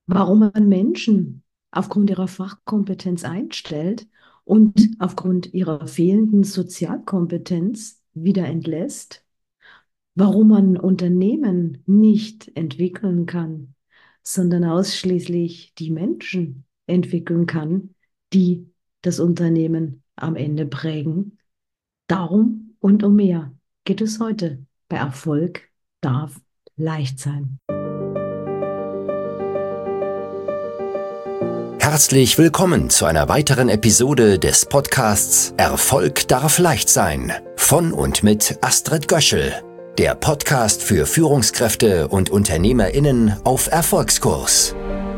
Warum man Menschen aufgrund ihrer Fachkompetenz einstellt und aufgrund ihrer fehlenden Sozialkompetenz wieder entlässt, warum man Unternehmen nicht entwickeln kann, sondern ausschließlich die Menschen entwickeln kann, die das Unternehmen am Ende prägen. Darum und um mehr geht es heute bei Erfolg darf leicht sein. Herzlich willkommen zu einer weiteren Episode des Podcasts Erfolg darf leicht sein von und mit Astrid Göschel, der Podcast für Führungskräfte und UnternehmerInnen auf Erfolgskurs.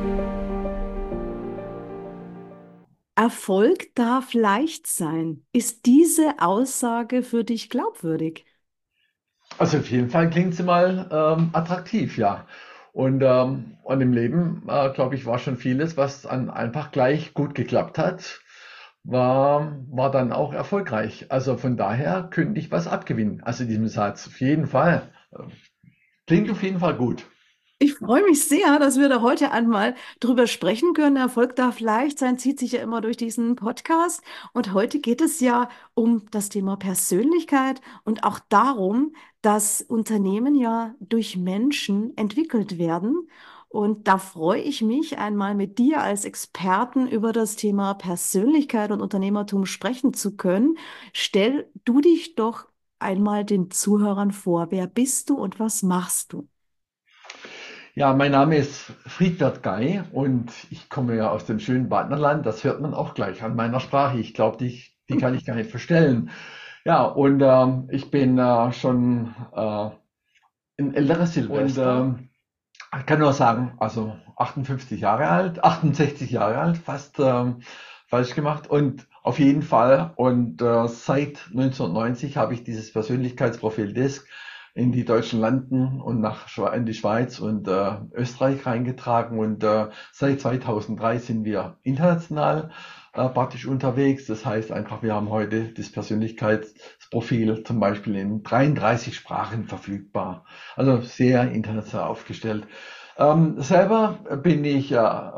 Erfolg darf leicht sein. Ist diese Aussage für dich glaubwürdig? Also auf jeden Fall klingt sie mal attraktiv, ja. Und im Leben, glaube ich, war schon vieles, was dann einfach gleich gut geklappt hat, war dann auch erfolgreich. Also von daher könnte ich was abgewinnen. Also diesem Satz auf jeden Fall. Klingt auf jeden Fall gut. Ich freue mich sehr, dass wir da heute einmal drüber sprechen können. Erfolg darf leicht sein, zieht sich ja immer durch diesen Podcast. Und heute geht es ja um das Thema Persönlichkeit und auch darum, dass Unternehmen ja durch Menschen entwickelt werden. Und da freue ich mich, einmal mit dir als Experten über das Thema Persönlichkeit und Unternehmertum sprechen zu können. Stell du dich doch einmal den Zuhörern vor. Wer bist du und was machst du? Ja, mein Name ist Friedbert Gey und ich komme ja aus dem schönen Badnerland. Das hört man auch gleich an meiner Sprache. Ich glaube, die kann ich gar nicht verstellen. Ja, und ich bin schon ein älteres Silvester. Ich kann nur sagen, also 58 Jahre alt, 68 Jahre alt, fast falsch gemacht. Und auf jeden Fall, und seit 1990 habe ich dieses Persönlichkeitsprofil DISC in die deutschen Landen und in die Schweiz und Österreich reingetragen. Und seit 2003 sind wir international praktisch unterwegs. Das heißt einfach, wir haben heute das Persönlichkeitsprofil zum Beispiel in 33 Sprachen verfügbar. Also sehr international aufgestellt. Selber bin ich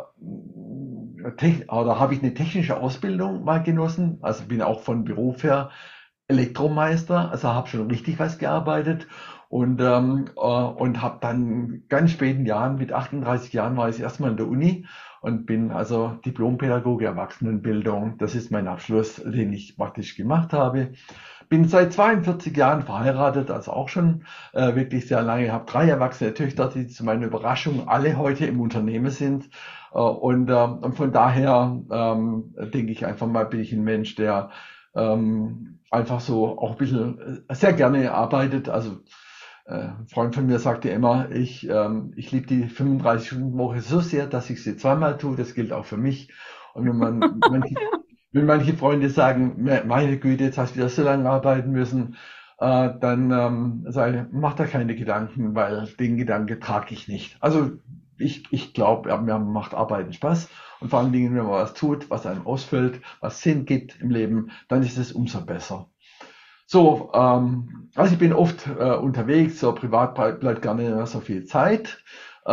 oder habe ich eine technische Ausbildung mal genossen. Also bin auch von Beruf her Elektromeister, also habe schon richtig was gearbeitet und habe dann ganz späten Jahren, mit 38 Jahren war ich erstmal in der Uni und bin also Diplompädagoge Erwachsenenbildung. Das ist mein Abschluss, den ich praktisch gemacht habe. Bin seit 42 Jahren verheiratet, also auch schon wirklich sehr lange. Habe 3 erwachsene Töchter, die zu meiner Überraschung alle heute im Unternehmen sind. Und von daher denke ich einfach mal, bin ich ein Mensch, der einfach so auch ein bisschen sehr gerne arbeitet. Also ein Freund von mir sagte immer, ich liebe die 35-Stunden-Woche so sehr, dass ich sie zweimal tue. Das gilt auch für mich. Und wenn manche Freunde sagen, meine Güte, jetzt hast du wieder so lange arbeiten müssen, dann sage ich, mach da keine Gedanken, weil den Gedanke trage ich nicht. Also ich glaube, mir macht Arbeiten Spaß. Und vor allen Dingen, wenn man was tut, was einem ausfüllt, was Sinn gibt im Leben, dann ist es umso besser. So, also ich bin oft unterwegs, so privat bleibt gar nicht mehr so viel Zeit.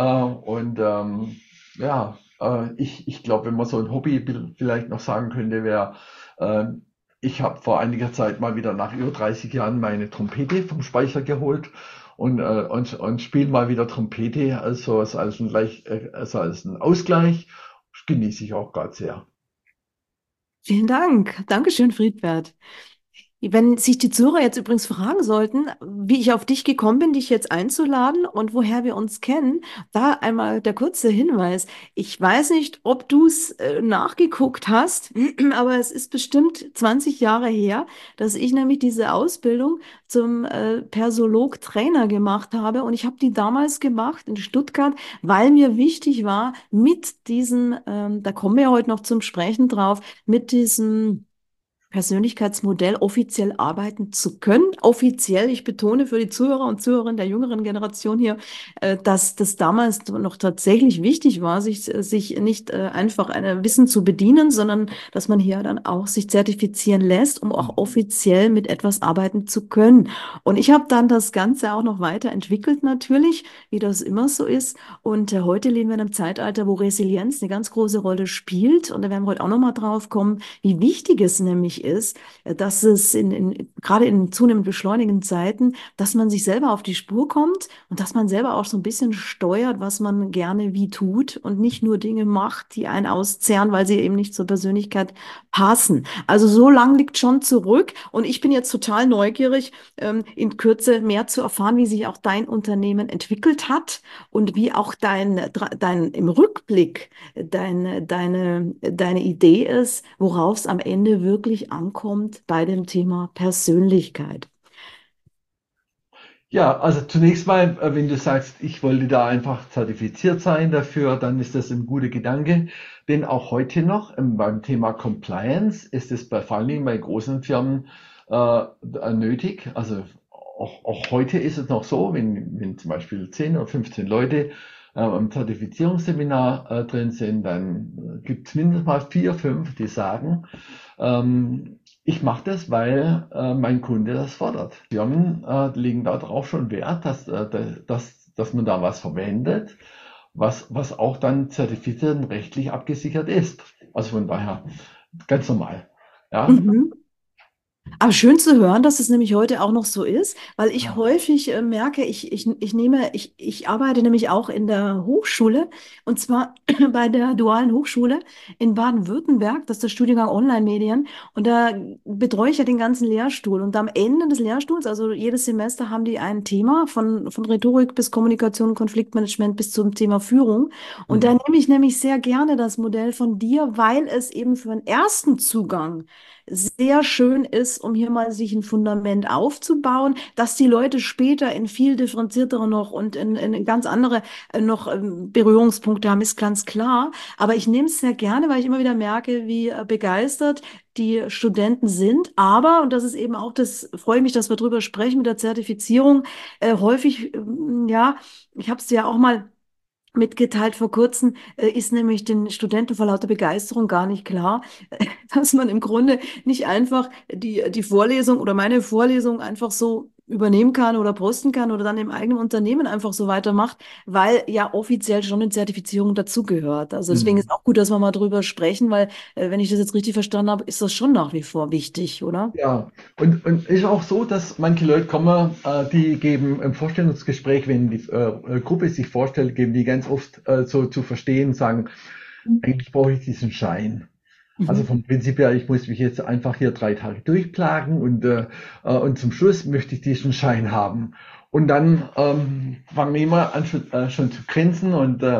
Ja, ich glaube, wenn man so ein Hobby vielleicht noch sagen könnte, wäre, äh, ich habe vor einiger Zeit mal wieder nach über 30 Jahren meine Trompete vom Speicher geholt und spiele mal wieder Trompete, also als ein Ausgleich. Das genieße ich auch gerade sehr. Vielen Dank. Dankeschön, Friedbert. Wenn sich die Zuhörer jetzt übrigens fragen sollten, wie ich auf dich gekommen bin, dich jetzt einzuladen und woher wir uns kennen, da einmal der kurze Hinweis. Ich weiß nicht, ob du es nachgeguckt hast, aber es ist bestimmt 20 Jahre her, dass ich nämlich diese Ausbildung zum Persolog-Trainer gemacht habe. Und ich habe die damals gemacht in Stuttgart, weil mir wichtig war, mit diesem, da kommen wir ja heute noch zum Sprechen drauf, mit diesem Persönlichkeitsmodell offiziell arbeiten zu können. Offiziell, ich betone für die Zuhörer und Zuhörerinnen der jüngeren Generation hier, dass das damals noch tatsächlich wichtig war, sich nicht einfach ein Wissen zu bedienen, sondern dass man hier dann auch sich zertifizieren lässt, um auch Mhm. offiziell mit etwas arbeiten zu können. Und ich habe dann das Ganze auch noch weiterentwickelt natürlich, wie das immer so ist. Und heute leben wir in einem Zeitalter, wo Resilienz eine ganz große Rolle spielt. Und da werden wir heute auch noch mal drauf kommen, wie wichtig es nämlich ist, dass es gerade in zunehmend beschleunigenden Zeiten, dass man sich selber auf die Spur kommt und dass man selber auch so ein bisschen steuert, was man gerne wie tut und nicht nur Dinge macht, die einen auszehren, weil sie eben nicht zur Persönlichkeit passen. Also so lang liegt schon zurück und ich bin jetzt total neugierig, in Kürze mehr zu erfahren, wie sich auch dein Unternehmen entwickelt hat und wie auch dein im Rückblick deine Idee ist, worauf es am Ende wirklich ankommt bei dem Thema Persönlichkeit. Ja, also zunächst mal, wenn du sagst, ich wollte da einfach zertifiziert sein dafür, dann ist das ein guter Gedanke. Denn auch heute noch beim Thema Compliance ist es vor allen Dingen bei großen Firmen nötig. Also auch heute ist es noch so, wenn zum Beispiel 10 oder 15 Leute am Zertifizierungsseminar drin sind, dann gibt es mindestens mal 4, 5, die sagen, ich mache das, weil mein Kunde das fordert. Firmen legen darauf schon Wert, dass man da was verwendet, was auch dann zertifiziert und rechtlich abgesichert ist. Also von daher ganz normal. Ja. Mhm. Aber schön zu hören, dass es nämlich heute auch noch so ist, weil ich Ja. häufig merke, ich arbeite nämlich auch in der Hochschule und zwar bei der Dualen Hochschule in Baden-Württemberg, das ist der Studiengang Online-Medien und da betreue ich ja den ganzen Lehrstuhl und am Ende des Lehrstuhls, also jedes Semester haben die ein Thema von Rhetorik bis Kommunikation, Konfliktmanagement bis zum Thema Führung und da Mhm. nehme ich nämlich sehr gerne das Modell von dir, weil es eben für einen ersten Zugang sehr schön ist, um hier mal sich ein Fundament aufzubauen, dass die Leute später in viel differenziertere noch und in ganz andere noch Berührungspunkte haben, ist ganz klar. Aber ich nehme es sehr gerne, weil ich immer wieder merke, wie begeistert die Studenten sind. Aber, und das ist eben auch das, freue ich mich, dass wir drüber sprechen mit der Zertifizierung, häufig, ja, ich habe es dir ja auch mal mitgeteilt vor kurzem, ist nämlich den Studenten vor lauter Begeisterung gar nicht klar, dass man im Grunde nicht einfach die Vorlesung oder meine Vorlesung einfach so übernehmen kann oder posten kann oder dann im eigenen Unternehmen einfach so weitermacht, weil ja offiziell schon eine Zertifizierung dazugehört. Also deswegen ist Mhm. auch gut, dass wir mal drüber sprechen, weil wenn ich das jetzt richtig verstanden habe, ist das schon nach wie vor wichtig, oder? Ja, und ist auch so, dass manche Leute kommen, die geben im Vorstellungsgespräch, wenn die Gruppe sich vorstellt, geben die ganz oft so zu verstehen, sagen, eigentlich brauche ich diesen Schein. Also Mhm. vom Prinzip her, ich muss mich jetzt einfach hier 3 Tage durchplagen und zum Schluss möchte ich diesen Schein haben. Und dann fangen wir immer an schon zu grinsen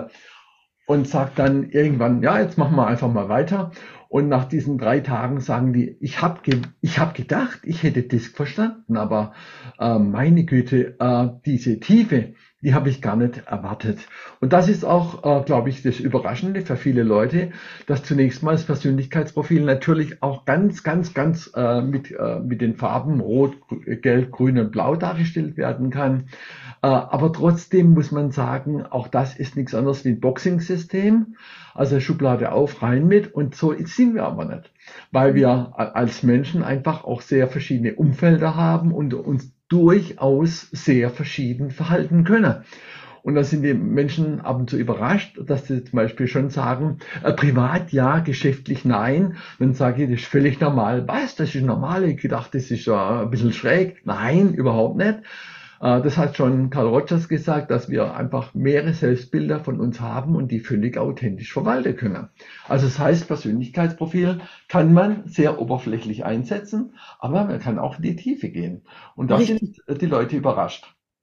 und sagt dann irgendwann, ja, jetzt machen wir einfach mal weiter. Und nach diesen 3 Tagen sagen die, ich hab gedacht, ich hätte Disk verstanden, aber meine Güte, diese Tiefe, die habe ich gar nicht erwartet. Und das ist auch, glaube ich, das Überraschende für viele Leute, dass zunächst mal das Persönlichkeitsprofil natürlich auch ganz mit den Farben Rot, Gelb, Grün und Blau dargestellt werden kann. Aber trotzdem muss man sagen, auch das ist nichts anderes wie ein Boxing-System. Also Schublade auf, rein mit. Und so sind wir aber nicht, weil wir als Menschen einfach auch sehr verschiedene Umfelder haben und uns durchaus sehr verschieden verhalten können. Und da sind die Menschen ab und zu überrascht, dass sie zum Beispiel schon sagen, privat ja, geschäftlich nein. Dann sage ich, das ist völlig normal. Was? Das ist normal. Ich gedacht, das ist ja ein bisschen schräg. Nein, überhaupt nicht. Das hat schon Carl Rogers gesagt, dass wir einfach mehrere Selbstbilder von uns haben und die völlig authentisch verwalten können. Also das heißt, Persönlichkeitsprofil kann man sehr oberflächlich einsetzen, aber man kann auch in die Tiefe gehen. Und da Richtig. sind die Leute überrascht.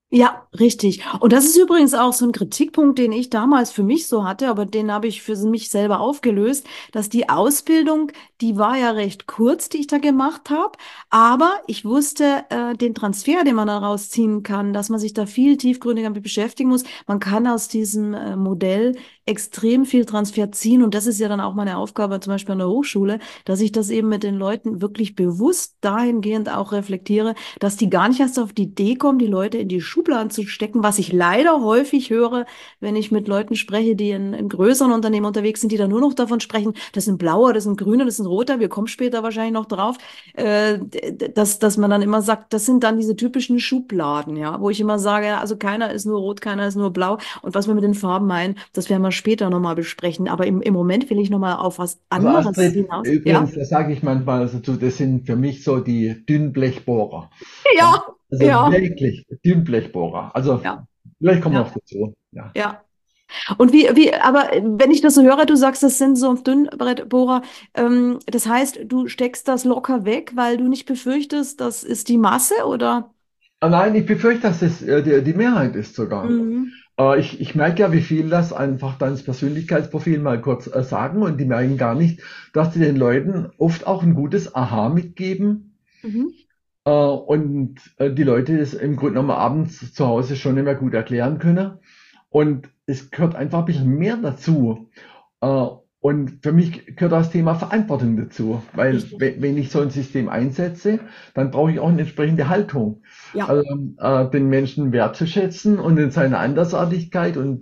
Ja, richtig. Und das ist übrigens auch so ein Kritikpunkt, den ich damals für mich so hatte, aber den habe ich für mich selber aufgelöst, dass die Ausbildung, die war ja recht kurz, die ich da gemacht habe, aber ich wusste den Transfer, den man daraus ziehen kann, dass man sich da viel tiefgründiger mit beschäftigen muss. Man kann aus diesem Modell extrem viel Transfer ziehen und das ist ja dann auch meine Aufgabe, zum Beispiel an der Hochschule, dass ich das eben mit den Leuten wirklich bewusst dahingehend auch reflektiere, dass die gar nicht erst auf die Idee kommen, die Leute in die Schubladen zu stecken, was ich leider häufig höre, wenn ich mit Leuten spreche, die in größeren Unternehmen unterwegs sind, die dann nur noch davon sprechen, das sind Blauer, das sind Grüne, das sind Roter, wir kommen später wahrscheinlich noch drauf, dass man dann immer sagt, das sind dann diese typischen Schubladen, ja, wo ich immer sage, ja, also keiner ist nur rot, keiner ist nur blau und was wir mit den Farben meinen, das werden wir später nochmal besprechen, aber im Moment will ich nochmal auf was Also anderes Astrid, hinaus, ja? übrigens, das sage ich manchmal dazu, das sind für mich so die Dünnblechbohrer. Ja, Ja, also ja, wirklich Dünnblechbohrer. Also ja, vielleicht kommen wir noch ja, dazu. Ja. ja. Und aber wenn ich das so höre, du sagst, das sind so Dünnbrettbohrer, das heißt, du steckst das locker weg, weil du nicht befürchtest, das ist die Masse, oder? Nein, ich befürchte, dass es die Mehrheit ist sogar. Mhm. Ich merke ja, wie viel das einfach dann das Persönlichkeitsprofil mal kurz sagen und die merken gar nicht, dass sie den Leuten oft auch ein gutes Aha mitgeben Mhm. und die Leute es im Grunde genommen abends zu Hause schon nicht mehr gut erklären können. Und es gehört einfach ein bisschen mehr dazu. Äh, und für mich gehört das Thema Verantwortung dazu, weil Richtig. wenn ich so ein System einsetze, dann brauche ich auch eine entsprechende Haltung. Ja. Also den Menschen wertzuschätzen und in seiner Andersartigkeit und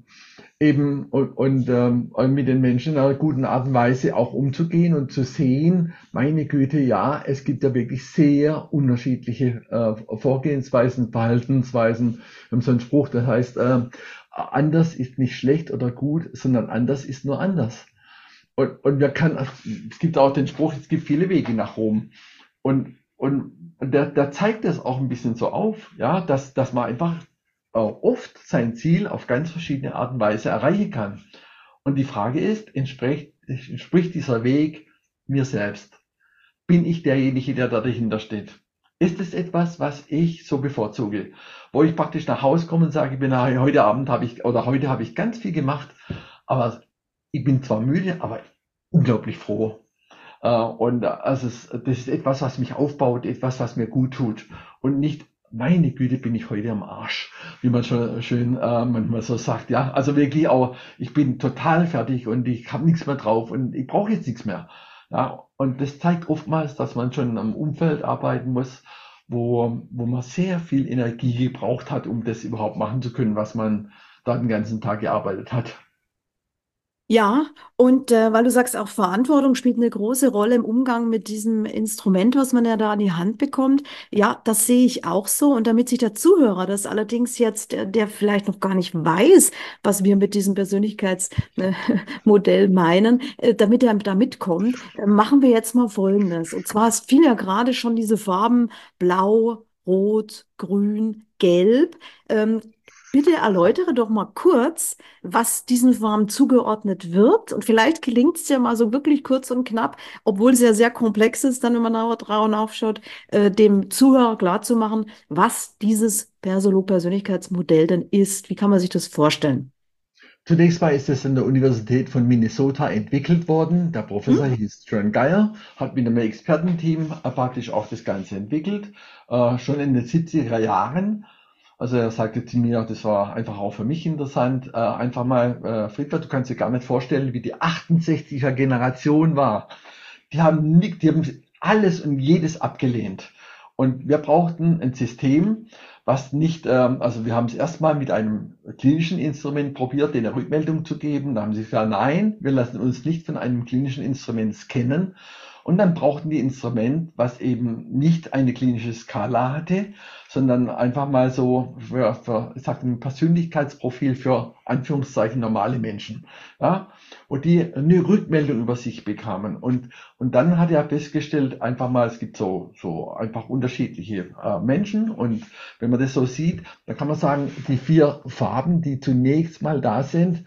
und mit den Menschen in einer guten Art und Weise auch umzugehen und zu sehen, meine Güte, ja, es gibt ja wirklich sehr unterschiedliche Vorgehensweisen, Verhaltensweisen. Wir haben so einen Spruch, der heißt, anders ist nicht schlecht oder gut, sondern anders ist nur anders. Und es gibt auch den Spruch, es gibt viele Wege nach Rom. Und der zeigt das auch ein bisschen so auf, ja, dass man einfach oft sein Ziel auf ganz verschiedene Art und Weise erreichen kann. Und die Frage ist, entspricht dieser Weg mir selbst? Bin ich derjenige, der da dahinter steht? Ist es etwas, was ich so bevorzuge? Wo ich praktisch nach Hause komme und sage, heute Abend habe ich oder heute habe ich ganz viel gemacht, aber ich bin zwar müde, aber unglaublich froh. Das ist etwas, was mich aufbaut, etwas, was mir gut tut und nicht, meine Güte, bin ich heute am Arsch, wie man schon schön manchmal so sagt. Ja, also wirklich auch, ich bin total fertig und ich habe nichts mehr drauf und ich brauche jetzt nichts mehr. Ja, und das zeigt oftmals, dass man schon am Umfeld arbeiten muss, wo man sehr viel Energie gebraucht hat, um das überhaupt machen zu können, was man da den ganzen Tag gearbeitet hat. Ja, und weil du sagst, auch Verantwortung spielt eine große Rolle im Umgang mit diesem Instrument, was man ja da an die Hand bekommt. Ja, das sehe ich auch so. Und damit sich der Zuhörer das allerdings jetzt, der vielleicht noch gar nicht weiß, was wir mit diesem Persönlichkeitsmodell meinen, damit er da mitkommt, machen wir jetzt mal Folgendes. Und zwar, es fiel ja gerade schon diese Farben Blau, Rot, Grün, Gelb. Ähm, Bitte erläutere doch mal kurz, was diesen Farben zugeordnet wird. Und vielleicht gelingt es ja mal so wirklich kurz und knapp, obwohl es ja sehr komplex ist, dann, wenn man drauf aufschaut, dem Zuhörer klarzumachen, was dieses Persönlichkeitsmodell denn ist. Wie kann man sich das vorstellen? Zunächst mal ist es an der Universität von Minnesota entwickelt worden. Der Professor Hm? hieß John Geyer, hat mit einem Expertenteam praktisch auch das Ganze entwickelt, schon in den 70er Jahren. Also er sagte zu mir, das war einfach auch für mich interessant, einfach mal, Friedrich, du kannst dir gar nicht vorstellen, wie die 68er Generation war. Die haben alles und jedes abgelehnt. Und wir brauchten ein System, was nicht, also wir haben es erstmal mit einem klinischen Instrument probiert, denen eine Rückmeldung zu geben. Da haben sie gesagt, nein, wir lassen uns nicht von einem klinischen Instrument scannen. Und dann brauchten die Instrument, was eben nicht eine klinische Skala hatte, sondern einfach mal so ich sag, ein Persönlichkeitsprofil für Anführungszeichen normale Menschen. Ja? Und die eine Rückmeldung über sich bekamen. Und dann hat er festgestellt, einfach mal, es gibt so einfach unterschiedliche Menschen. Und wenn man das so sieht, dann kann man sagen, die 4 Farben, die zunächst mal da sind,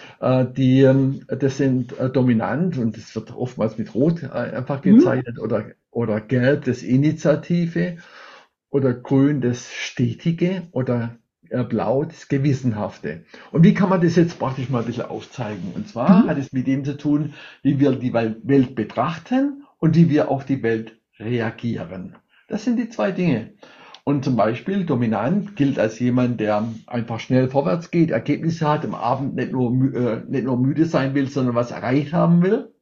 das sind dominant und das wird oftmals mit Rot einfach Hm? gezeichnet oder Gelb, das Initiative. oder grün das Stetige oder blau das Gewissenhafte. Und wie kann man das jetzt praktisch mal ein bisschen aufzeigen? Und zwar Mhm. hat es mit dem zu tun, wie wir die Welt betrachten und wie wir auf die Welt reagieren. Das sind die zwei Dinge. Und zum Beispiel dominant gilt als jemand, der einfach schnell vorwärts geht, Ergebnisse hat, am Abend nicht nur müde sein will, sondern was erreicht haben will.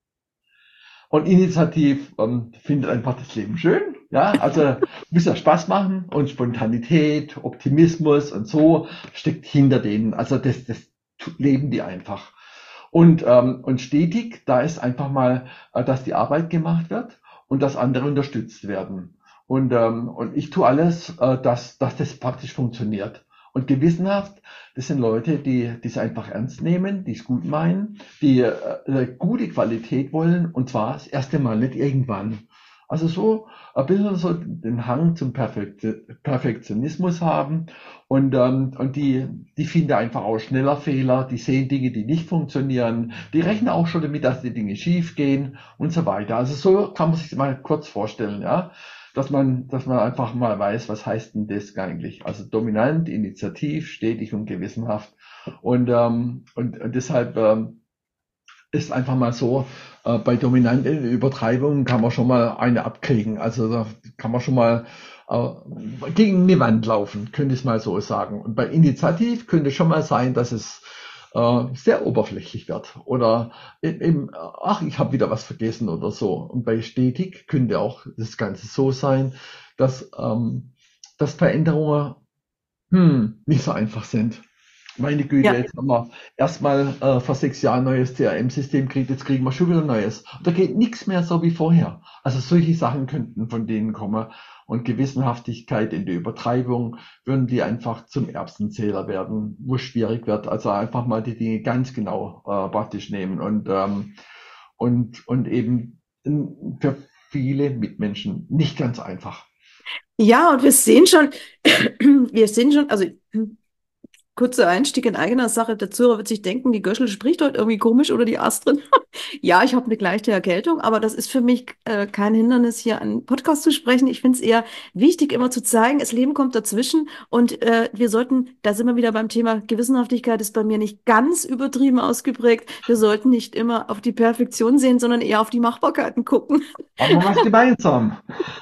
Und initiativ findet einfach das Leben schön. Ja, also muss ja Spaß machen und Spontanität, Optimismus und so steckt hinter denen. Also das leben die einfach. Und stetig, da ist einfach mal, dass die Arbeit gemacht wird und dass andere unterstützt werden. Und ich tue alles, dass das praktisch funktioniert. Und gewissenhaft, das sind Leute, die es einfach ernst nehmen, die es gut meinen, die gute Qualität wollen und zwar das erste Mal, nicht irgendwann. Also so ein bisschen so den Hang zum Perfektionismus haben und die finden einfach auch schneller Fehler, die sehen Dinge, die nicht funktionieren, die rechnen auch schon damit, dass die Dinge schief gehen und so weiter. Also so kann man sich mal kurz vorstellen, ja, dass man einfach mal weiß, was heißt denn das eigentlich? Also dominant, initiativ, stetig und gewissenhaft. Und deshalb ist einfach mal so, bei dominanten Übertreibungen kann man schon mal eine abkriegen. Also da kann man schon mal gegen die Wand laufen, könnte ich mal so sagen. Und bei Initiativ könnte schon mal sein, dass es sehr oberflächlich wird. Oder eben, ach, ich habe wieder was vergessen oder so. Und bei stetig könnte auch das Ganze so sein, dass Veränderungen nicht so einfach sind. Meine Güte, Ja. jetzt haben wir erstmal vor 6 Jahren ein neues CRM-System gekriegt, jetzt kriegen wir schon wieder ein neues. Da geht nichts mehr so wie vorher. Also solche Sachen könnten von denen kommen. Und Gewissenhaftigkeit in der Übertreibung würden die einfach zum Erbsenzähler werden, wo es schwierig wird. Also einfach mal die Dinge ganz genau praktisch nehmen und eben für viele Mitmenschen nicht ganz einfach. Ja, und wir sehen schon, wir sehen schon, also kurzer Einstieg in eigener Sache. Der Zuhörer wird sich denken, die Göschel spricht heute irgendwie komisch oder die Astrid. Ja, ich habe eine leichte Erkältung, aber das ist für mich kein Hindernis, hier einen Podcast zu sprechen. Ich finde es eher wichtig, immer zu zeigen, das Leben kommt dazwischen und wir sollten, da sind wir wieder beim Thema Gewissenhaftigkeit, ist bei mir nicht ganz übertrieben ausgeprägt. Wir sollten nicht immer auf die Perfektion sehen, sondern eher auf die Machbarkeiten gucken. Haben wir was gemeinsam?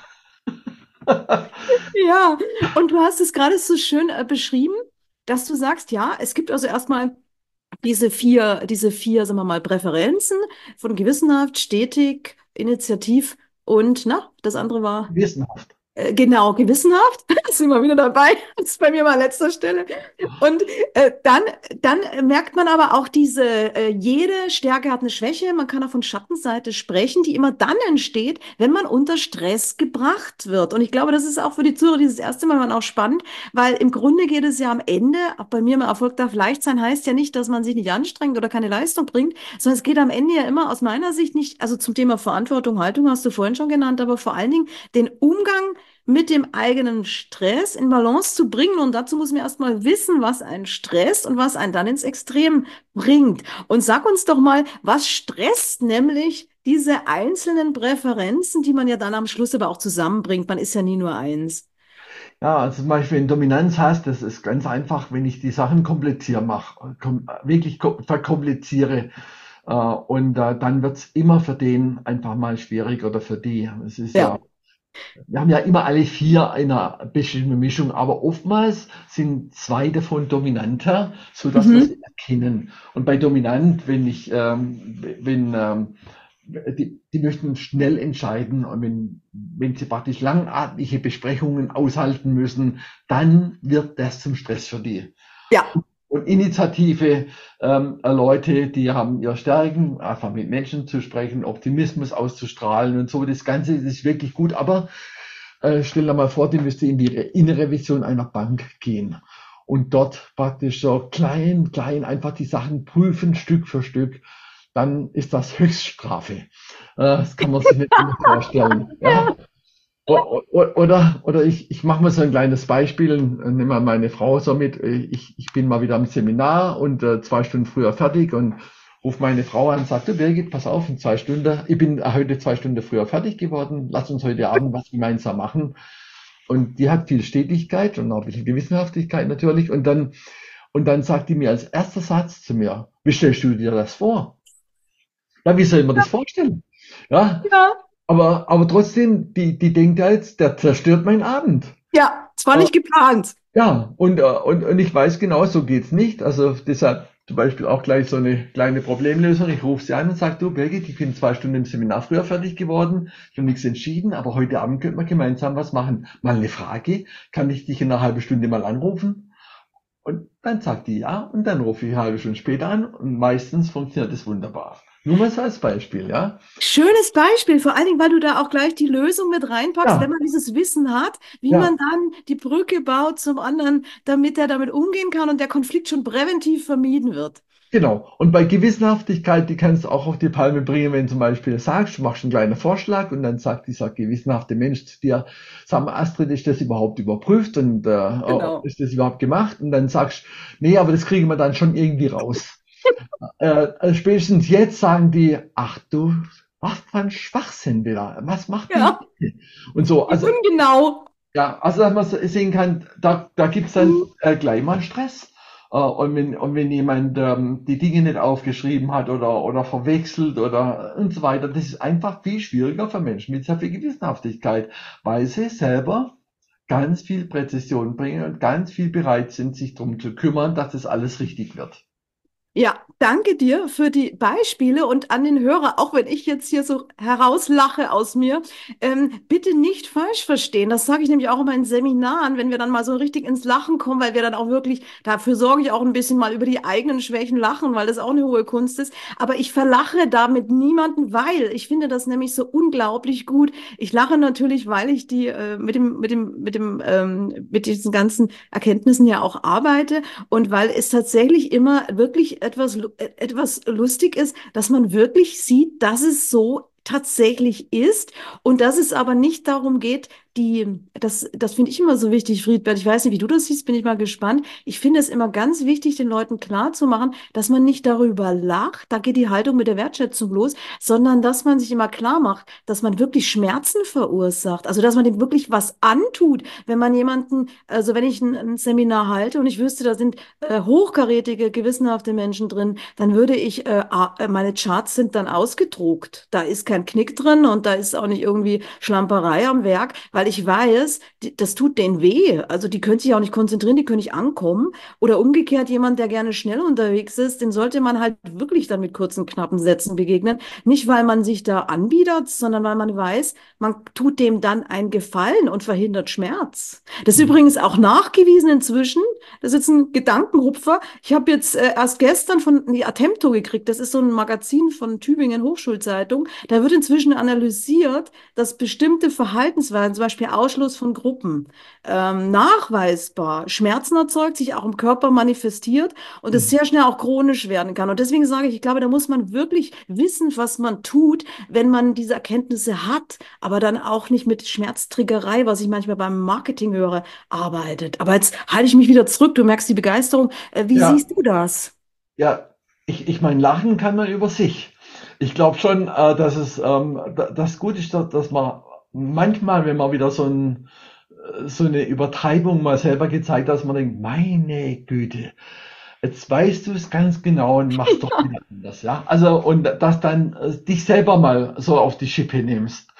Ja, und du hast es gerade so schön beschrieben, dass du sagst, ja, es gibt also erstmal diese vier, sagen wir mal, Präferenzen von gewissenhaft, stetig, initiativ und, na, das andere war Gewissenhaft. genau, gewissenhaft. Da sind wir wieder dabei. Das ist bei mir mal an letzter Stelle. Und dann merkt man aber auch jede Stärke hat eine Schwäche. Man kann auch von Schattenseite sprechen, die immer dann entsteht, wenn man unter Stress gebracht wird. Und ich glaube, das ist auch für die Zuhörer dieses erste Mal auch spannend, weil im Grunde geht es ja am Ende, auch bei mir mal Erfolg darf leicht sein, heißt ja nicht, dass man sich nicht anstrengt oder keine Leistung bringt, sondern es geht am Ende ja immer aus meiner Sicht nicht, also zum Thema Verantwortung, Haltung hast du vorhin schon genannt, aber vor allen Dingen den Umgang mit dem eigenen Stress in Balance zu bringen. Und dazu muss man erstmal wissen, was einen stresst und was einen dann ins Extrem bringt. Und sag uns doch mal, was stresst nämlich diese einzelnen Präferenzen, die man ja dann am Schluss aber auch zusammenbringt. Man ist ja nie nur eins. Ja, also zum Beispiel wenn Dominanz hast, das ist ganz einfach, wenn ich die Sachen kompliziert mache, wirklich verkompliziere, dann wird's immer für den einfach mal schwierig oder für die. Es ist Ja. ja, wir haben ja immer alle vier in einer bestimmten Mischung, aber oftmals sind zwei davon dominanter, so dass wir Mhm. sie erkennen. Und bei dominant, wenn die möchten schnell entscheiden und wenn sie praktisch langatmige Besprechungen aushalten müssen, dann wird das zum Stress für die. Ja. Und Initiative, Leute, die haben ihre Stärken, einfach mit Menschen zu sprechen, Optimismus auszustrahlen und so, das Ganze ist wirklich gut, aber stell dir mal vor, die müsste in die innere Vision einer Bank gehen und dort praktisch so klein, klein einfach die Sachen prüfen, Stück für Stück, dann ist das Höchststrafe. Das kann man sich nicht mehr vorstellen. Ja? Oder ich mache mal so ein kleines Beispiel, nehme mal meine Frau so mit. Ich bin mal wieder am Seminar und 2 Stunden früher fertig und rufe meine Frau an und sage, du Birgit, pass auf, in 2 Stunden, ich bin heute 2 Stunden früher fertig geworden, lass uns heute Abend was gemeinsam machen. und die hat viel Stetigkeit und auch ein bisschen Gewissenhaftigkeit natürlich. Und dann sagt die mir als erster Satz zu mir, wie stellst du dir das vor? Ja, wie soll man das vorstellen? Ja, Ja. aber trotzdem, die denkt ja jetzt, der zerstört meinen Abend. Ja, es war Äh, nicht geplant. ja, und ich weiß genau, so geht's nicht. Also deshalb zum Beispiel auch gleich so eine kleine Problemlösung. Ich rufe sie an und sage, du Birgit, ich bin 2 Stunden im Seminar früher fertig geworden, ich habe nichts entschieden, aber heute Abend könnten wir gemeinsam was machen. Mal eine Frage, kann ich dich in einer halben Stunde mal anrufen? Und dann sagt die ja, und dann rufe ich eine halbe Stunde später an und meistens funktioniert es wunderbar. Nur mal so als Beispiel, ja? Schönes Beispiel, vor allen Dingen, weil du da auch gleich die Lösung mit reinpackst, wenn Ja, man dieses Wissen hat, wie ja. man dann die Brücke baut zum anderen, damit er damit umgehen kann und der Konflikt schon präventiv vermieden wird. Genau. Und bei Gewissenhaftigkeit, die kannst du auch auf die Palme bringen, wenn du zum Beispiel sagst, du machst einen kleinen Vorschlag und dann sagt dieser gewissenhafte Mensch zu dir, sag mal, Astrid, ist das überhaupt überprüft und Genau. ist das überhaupt gemacht? Und dann sagst du, nee, aber das kriegen wir dann schon irgendwie raus. Spätestens jetzt sagen die, ach du, was für ein Schwachsinn wieder. Was macht die? Ja, Und so, wie also ungenau. ja, also dass man sehen kann, da gibt's dann Mhm. gleich mal Stress. Und wenn jemand die Dinge nicht aufgeschrieben hat oder verwechselt oder und so weiter, das ist einfach viel schwieriger für Menschen mit sehr viel Gewissenhaftigkeit, weil sie selber ganz viel Präzision bringen und ganz viel bereit sind, sich darum zu kümmern, dass das alles richtig wird. Ja, danke dir für die Beispiele und an den Hörer, auch wenn ich jetzt hier so herauslache aus mir, bitte nicht falsch verstehen. Das sage ich nämlich auch in meinen Seminaren, wenn wir dann mal so richtig ins Lachen kommen, weil wir dann auch wirklich, dafür sorge ich auch ein bisschen mal über die eigenen Schwächen lachen, weil das auch eine hohe Kunst ist. Aber ich verlache damit niemanden, weil ich finde das nämlich so unglaublich gut. Ich lache natürlich, weil ich die mit diesen ganzen Erkenntnissen ja auch arbeite. Und weil es tatsächlich immer wirklich etwas lustig ist, dass man wirklich sieht, dass es so tatsächlich ist und dass es aber nicht darum geht, das finde ich immer so wichtig, Friedbert. Ich weiß nicht, wie du das siehst, bin ich mal gespannt. Ich finde es immer ganz wichtig, den Leuten klarzumachen, dass man nicht darüber lacht, da geht die Haltung mit der Wertschätzung los, sondern dass man sich immer klar macht, dass man wirklich Schmerzen verursacht. Also, dass man dem wirklich was antut, wenn man jemanden, also wenn ich ein Seminar halte und ich wüsste, da sind hochkarätige, gewissenhafte Menschen drin, dann würde ich, meine Charts sind dann ausgedruckt. Da ist kein Knick drin und da ist auch nicht irgendwie Schlamperei am Werk, weil ich weiß, das tut denen weh. Also die können sich auch nicht konzentrieren, die können nicht ankommen. Oder umgekehrt, jemand, der gerne schnell unterwegs ist, den sollte man halt wirklich dann mit kurzen, knappen Sätzen begegnen. Nicht, weil man sich da anbietet, sondern weil man weiß, man tut dem dann einen Gefallen und verhindert Schmerz. Das ist übrigens auch nachgewiesen inzwischen. Das ist jetzt ein Gedankenhupfer. Ich habe jetzt erst gestern von die Attempto gekriegt. Das ist so ein Magazin von Tübingen Hochschulzeitung. Da wird inzwischen analysiert, dass bestimmte Verhaltensweisen, zum Beispiel Ausschluss von Gruppen, nachweisbar Schmerzen erzeugt, sich auch im Körper manifestiert und es sehr schnell auch chronisch werden kann. Und deswegen sage ich, ich glaube, da muss man wirklich wissen, was man tut, wenn man diese Erkenntnisse hat, aber dann auch nicht mit Schmerztriggerei, was ich manchmal beim Marketing höre, arbeitet. Aber jetzt halte ich mich wieder zurück. Du merkst die Begeisterung. Wie Ja, siehst du das? ja, ich meine, lachen kann man über sich. Ich glaube schon, dass es das gut ist, dass man manchmal, wenn man wieder so eine Übertreibung mal selber gezeigt hat, dass man denkt, meine Güte, jetzt weißt du es ganz genau und machst doch wieder anders, ja. Also und dass dann dich selber mal so auf die Schippe nimmst.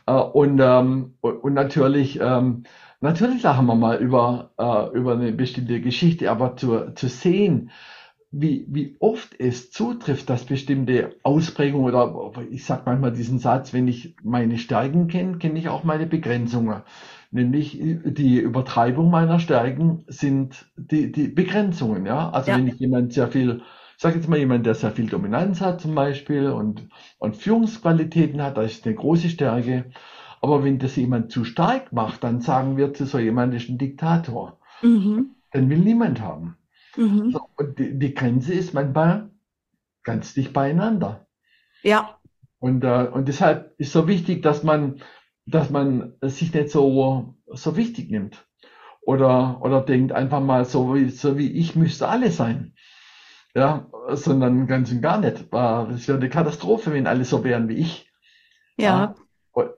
Und natürlich lachen wir mal über eine bestimmte Geschichte, aber zu sehen, wie oft es zutrifft, dass bestimmte Ausprägungen oder ich sage manchmal diesen Satz, wenn ich meine Stärken kenne, kenne ich auch meine Begrenzungen. Nämlich die Übertreibung meiner Stärken sind die Begrenzungen. Ja? Also Ja. wenn ich jemand sehr viel, ich sage jetzt mal jemand, der sehr viel Dominanz hat zum Beispiel und Führungsqualitäten hat, das ist eine große Stärke. Aber wenn das jemand zu stark macht, dann sagen wir zu so jemand ist ein Diktator. Mhm. Den will niemand haben. So, Mhm. und die Grenze ist manchmal ganz dicht beieinander. Ja. Und deshalb ist so wichtig, dass man sich nicht so wichtig nimmt. Oder denkt einfach mal, so wie ich müsste alle sein. Ja, sondern ganz und gar nicht. Es wäre eine Katastrophe, wenn alle so wären wie ich. Ja. Ja. Und,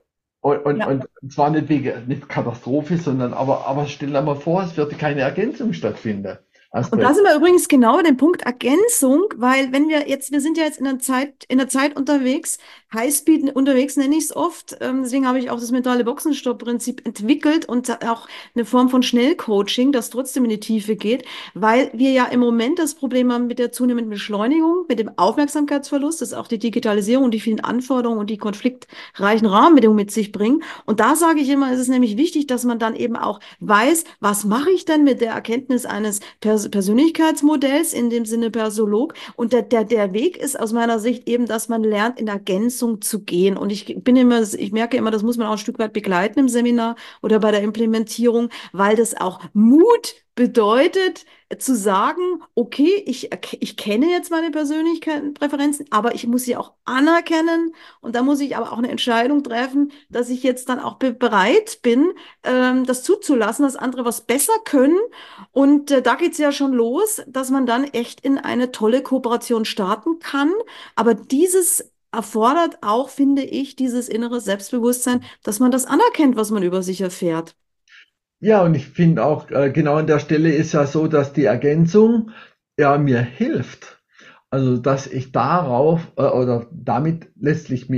Ja. Und zwar nicht wegen nicht Katastrophe, sondern aber stell dir mal vor, es würde keine Ergänzung stattfinden. Und da Astrid. sind wir übrigens genau bei dem Punkt Ergänzung, weil wenn wir sind ja jetzt in der Zeit unterwegs, Highspeed unterwegs nenne ich es oft, deswegen habe ich auch das mentale Boxenstopp-Prinzip entwickelt und auch eine Form von Schnellcoaching, das trotzdem in die Tiefe geht, weil wir ja im Moment das Problem haben mit der zunehmenden Beschleunigung, mit dem Aufmerksamkeitsverlust, das auch die Digitalisierung und die vielen Anforderungen und die konfliktreichen Rahmenbedingungen mit sich bringen. Und da sage ich immer, es ist nämlich wichtig, dass man dann eben auch weiß, was mache ich denn mit der Erkenntnis eines Persönlichkeitsmodells, in dem Sinne Persolog. Und der Weg ist aus meiner Sicht eben, dass man lernt, in Ergänzung zu gehen. Und ich merke immer, das muss man auch ein Stück weit begleiten im Seminar oder bei der Implementierung, weil das auch Mut bedeutet, zu sagen, okay, ich kenne jetzt meine Persönlichkeiten, Präferenzen, aber ich muss sie auch anerkennen und da muss ich aber auch eine Entscheidung treffen, dass ich jetzt dann auch bereit bin, das zuzulassen, dass andere was besser können. Und da geht es ja schon los, dass man dann echt in eine tolle Kooperation starten kann. Aber dieses erfordert auch, finde ich, dieses innere Selbstbewusstsein, dass man das anerkennt, was man über sich erfährt. Ja, und ich finde auch, genau an der Stelle ist ja so, dass die Ergänzung ja mir hilft. Also, dass ich darauf oder damit letztlich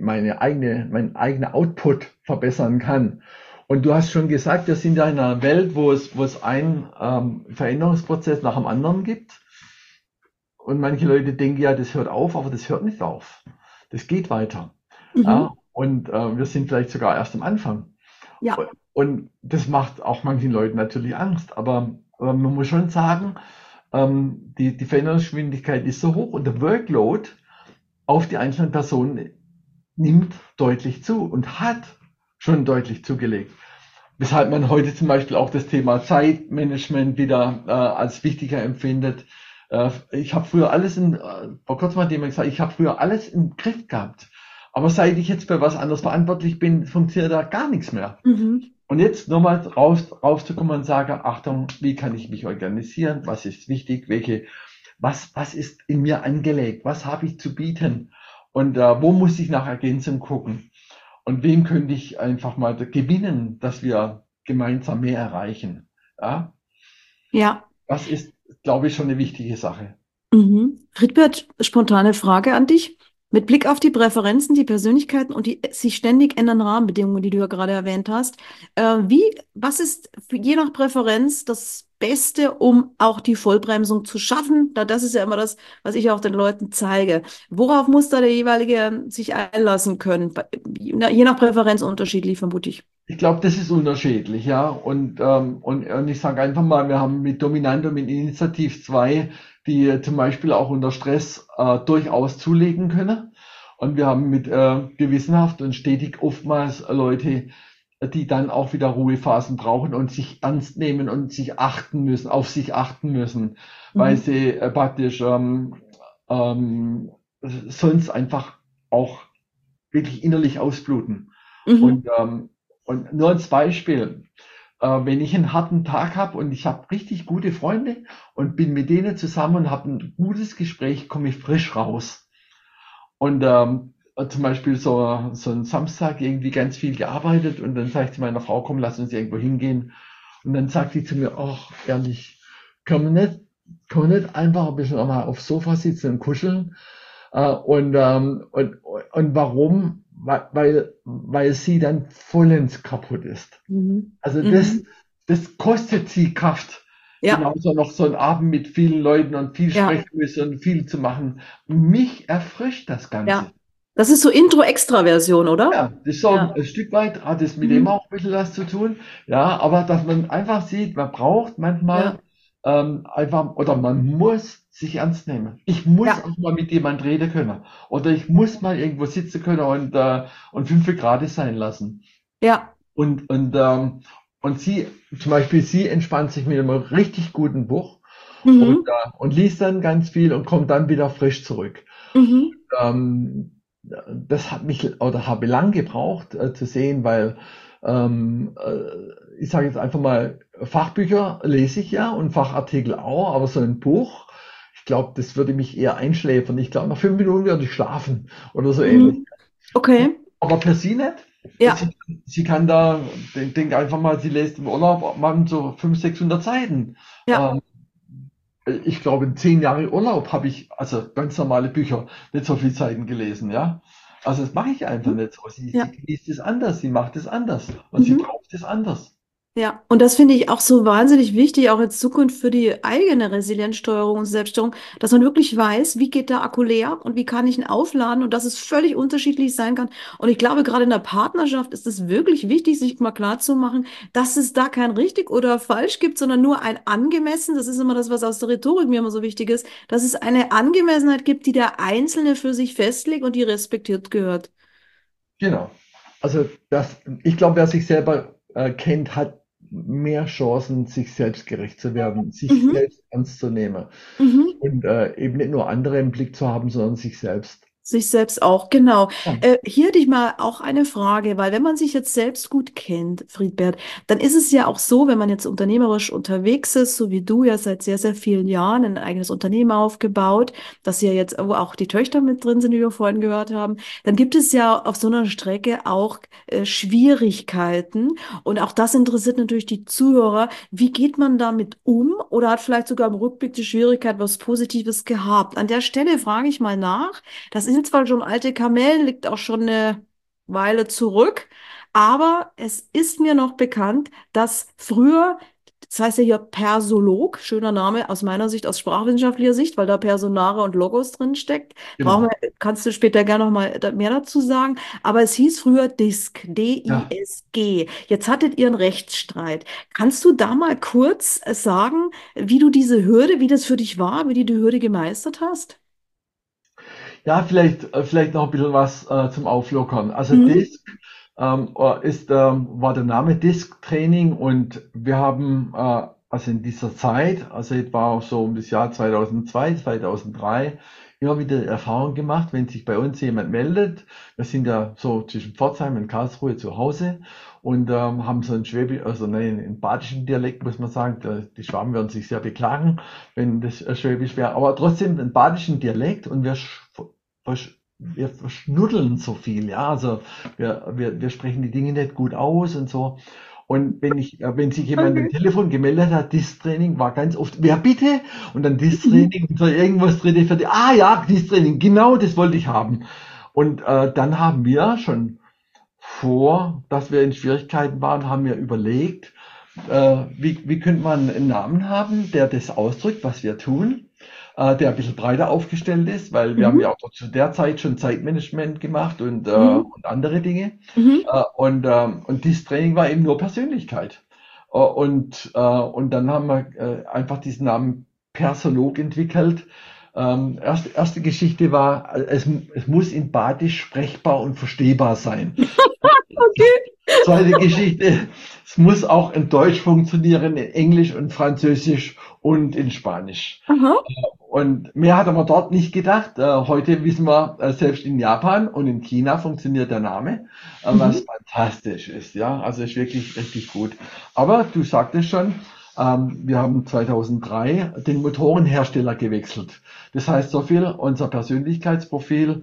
mein eigener Output verbessern kann. Und du hast schon gesagt, wir sind ja in einer Welt, wo es einen Veränderungsprozess nach dem anderen gibt. Und manche Leute denken ja, das hört auf, aber das hört nicht auf. Das geht weiter. Mhm. Ja? Und wir sind vielleicht sogar erst am Anfang. Ja. Und das macht auch manchen Leuten natürlich Angst. Aber man muss schon sagen, die Veränderungsgeschwindigkeit ist so hoch und der Workload auf die einzelnen Personen nimmt deutlich zu und hat schon deutlich zugelegt. Weshalb man heute zum Beispiel auch das Thema Zeitmanagement wieder als wichtiger empfindet. Ich habe früher vor kurzem hat jemand gesagt, ich habe früher alles im Griff gehabt. Aber seit ich jetzt für was anderes verantwortlich bin, funktioniert da gar nichts mehr. Mhm. Und jetzt nochmal rauszukommen und sagen, Achtung, wie kann ich mich organisieren? Was ist wichtig? Was ist in mir angelegt? Was habe ich zu bieten? Und wo muss ich nach Ergänzung gucken? Und wem könnte ich einfach mal gewinnen, dass wir gemeinsam mehr erreichen? Ja, Ja. das ist, glaube ich, schon eine wichtige Sache. Mhm. Friedbert, spontane Frage an dich. Mit Blick auf die Präferenzen, die Persönlichkeiten und die sich ständig ändernden Rahmenbedingungen, die du ja gerade erwähnt hast, was ist je nach Präferenz das Beste, um auch die Vollbremsung zu schaffen? Das ist ja immer das, was ich auch den Leuten zeige. Worauf muss da der jeweilige sich einlassen können? Je nach Präferenz unterschiedlich, vermute ich. Ich glaube, das ist unterschiedlich, ja. Und ich sage einfach mal, wir haben mit Dominant und mit Initiativ 2, die zum Beispiel auch unter Stress durchaus zulegen können. Und wir haben mit gewissenhaft und stetig oftmals Leute, die dann auch wieder Ruhephasen brauchen und sich ernst nehmen und auf sich achten müssen, weil Mhm. sie praktisch ähm, sonst einfach auch wirklich innerlich ausbluten. Mhm. Und, und nur als Beispiel, wenn ich einen harten Tag habe und ich habe richtig gute Freunde und bin mit denen zusammen und habe ein gutes Gespräch, komme ich frisch raus. Und zum Beispiel so einen Samstag irgendwie ganz viel gearbeitet und dann sage ich zu meiner Frau, komm, lass uns irgendwo hingehen. Und dann sagt die zu mir, ach, ehrlich, können wir nicht einfach ein bisschen mal aufs Sofa sitzen und kuscheln? Und warum? Weil sie dann vollends kaputt ist. Mhm. Also Mhm. das kostet sie Kraft. Ja, Genauso noch so ein Abend mit vielen Leuten und viel ja, Sprechgröße und viel zu machen. Mich erfrischt das Ganze. ja. Das ist so Intro-Extra-Version, oder? Ja, das ist so Ja. ein Stück weit hat es mit dem Mhm. auch ein bisschen was zu tun. Ja, aber dass man einfach sieht, man braucht manchmal Ja, einfach oder man muss sich ernst nehmen. Ich muss ja, auch mal mit jemand reden können. Oder ich muss mal irgendwo sitzen können und 5 Grad sein lassen. ja. Und, und, ähm, und zum Beispiel sie entspannt sich mit einem richtig guten Buch Mhm. und liest dann ganz viel und kommt dann wieder frisch zurück. Mhm. Das hat mich oder habe lang gebraucht zu sehen, weil ich sage jetzt einfach mal, Fachbücher lese ich ja und Fachartikel auch, aber so ein Buch, ich glaube, das würde mich eher einschläfern. Ich glaube, nach 5 Minuten würde ich schlafen oder so ähnlich. Mhm. Okay. Aber für sie nicht. Ja, Sie, sie kann da, denk einfach mal, sie lässt im Urlaub mal so 500, 600 Seiten. ja. Ähm, Ich glaube, in 10 Jahre Urlaub habe ich, also ganz normale Bücher, nicht so viele Seiten gelesen, ja. Also das mache ich einfach Mhm. nicht so. Sie Ja. liest es anders, sie macht es anders und sie Mhm. braucht es anders. Ja, und das finde ich auch so wahnsinnig wichtig, auch in Zukunft für die eigene Resilienzsteuerung und Selbststeuerung, dass man wirklich weiß, wie geht der Akku leer und wie kann ich ihn aufladen und dass es völlig unterschiedlich sein kann. Und ich glaube, gerade in der Partnerschaft ist es wirklich wichtig, sich mal klarzumachen, dass es da kein richtig oder falsch gibt, sondern nur ein angemessen, das ist immer das, was aus der Rhetorik mir immer so wichtig ist, dass es eine Angemessenheit gibt, die der Einzelne für sich festlegt und die respektiert gehört. Genau. Also ich glaube, wer sich selber kennt, hat mehr Chancen, sich selbst gerecht zu werden, sich Mhm. selbst ernst zu nehmen Mhm. und eben nicht nur andere im Blick zu haben, sondern sich selbst. Sich selbst auch, genau. Ja, Hier hätte ich mal auch eine Frage, weil wenn man sich jetzt selbst gut kennt, Friedbert, dann ist es ja auch so, wenn man jetzt unternehmerisch unterwegs ist, so wie du ja seit sehr, sehr vielen Jahren ein eigenes Unternehmen aufgebaut, dass ja jetzt, wo auch die Töchter mit drin sind, wie wir vorhin gehört haben, dann gibt es ja auf so einer Strecke auch Schwierigkeiten. Und auch das interessiert natürlich die Zuhörer. Wie geht man damit um oder hat vielleicht sogar im Rückblick die Schwierigkeit was Positives gehabt? An der Stelle frage ich mal nach. Das sind zwar schon alte Kamellen, liegt auch schon eine Weile zurück, aber es ist mir noch bekannt, dass früher, das heißt ja hier Persolog, schöner Name aus meiner Sicht, aus sprachwissenschaftlicher Sicht, weil da Personare und Logos drin steckt. genau. Kannst du später gerne noch mal mehr dazu sagen. Aber es hieß früher DISG, Ja. D-I-S-G. Jetzt hattet ihr einen Rechtsstreit. Kannst du da mal kurz sagen, wie du diese Hürde, wie das für dich war, wie du die Hürde gemeistert hast? Ja, vielleicht noch ein bisschen was zum Auflockern. Also Mhm. Disk war der Name Disk Training und wir haben also in dieser Zeit, also etwa auch so um das Jahr 2002, 2003, immer wieder die Erfahrung gemacht, wenn sich bei uns jemand meldet, wir sind ja so zwischen Pforzheim und Karlsruhe zu Hause und haben so einen Schwäbisch, also nein, einen badischen Dialekt, muss man sagen. Die Schwaben werden sich sehr beklagen, wenn das Schwäbisch wäre, aber trotzdem einen badischen Dialekt und wir verschnuddeln so viel, ja, also wir sprechen die Dinge nicht gut aus und so. Und wenn sich jemand am Okay. Telefon gemeldet hat, Distraining war ganz oft, wer bitte? Und dann Mhm. Distraining, so irgendwas dritte, vierte, ah ja, Distraining, genau das wollte ich haben. Und dann haben wir schon vor, dass wir in Schwierigkeiten waren, haben wir überlegt, wie könnte man einen Namen haben, der das ausdrückt, was wir tun, der ein bisschen breiter aufgestellt ist, weil wir haben Mhm. ja auch zu der Zeit schon Zeitmanagement gemacht Mhm. und andere Dinge. Mhm. Und dieses Training war eben nur Persönlichkeit. Und dann haben wir einfach diesen Namen Persolog entwickelt. Erste Geschichte war, es muss in Badisch sprechbar und verstehbar sein. Okay. Zweite Geschichte, es muss auch in Deutsch funktionieren, in Englisch und Französisch und in Spanisch. Aha. Und mehr hat man dort nicht gedacht. Heute wissen wir, selbst in Japan und in China funktioniert der Name, was Mhm. fantastisch ist. Ja, also ist wirklich richtig gut. Aber du sagtest schon, wir haben 2003 den Motorenhersteller gewechselt. Das heißt, so viel unser Persönlichkeitsprofil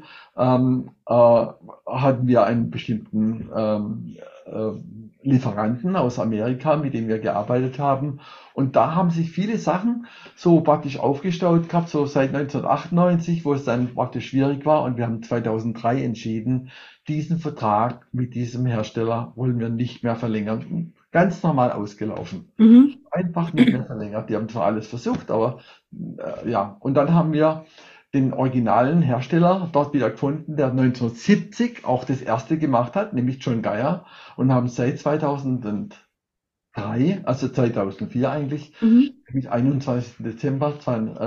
hatten wir einen bestimmten äh, Lieferanten aus Amerika, mit dem wir gearbeitet haben. Und da haben sich viele Sachen so praktisch aufgestaut gehabt, so seit 1998, wo es dann praktisch schwierig war. Und wir haben 2003 entschieden, diesen Vertrag mit diesem Hersteller wollen wir nicht mehr verlängern. Ganz normal ausgelaufen. Mhm. Einfach nicht mehr verlängert. Die haben zwar alles versucht, aber ja. Und dann haben wir den originalen Hersteller dort wieder gefunden, der 1970 auch das erste gemacht hat, nämlich John Geyer, und haben seit 2003, also 2004 eigentlich, Mhm. nämlich 21. Dezember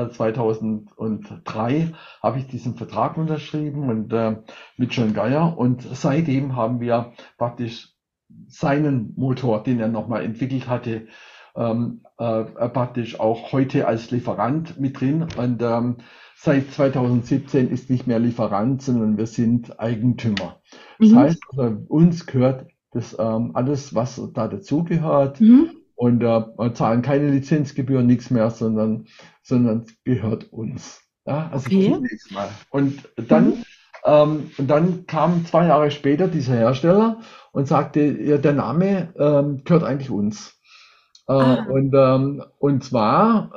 2003 habe ich diesen Vertrag unterschrieben und mit John Geyer und seitdem haben wir praktisch seinen Motor, den er nochmal entwickelt hatte, praktisch auch heute als Lieferant mit drin. Und seit 2017 ist nicht mehr Lieferant, sondern wir sind Eigentümer. Das Mhm. heißt, also, uns gehört das alles, was da dazugehört. Mhm. Und wir zahlen keine Lizenzgebühr, nichts mehr, sondern gehört uns. Ja, also Okay. zunächst mal. Und dann Mhm. und dann kam 2 Jahre später dieser Hersteller und sagte, ja, der Name gehört eigentlich uns. Ah, Und zwar,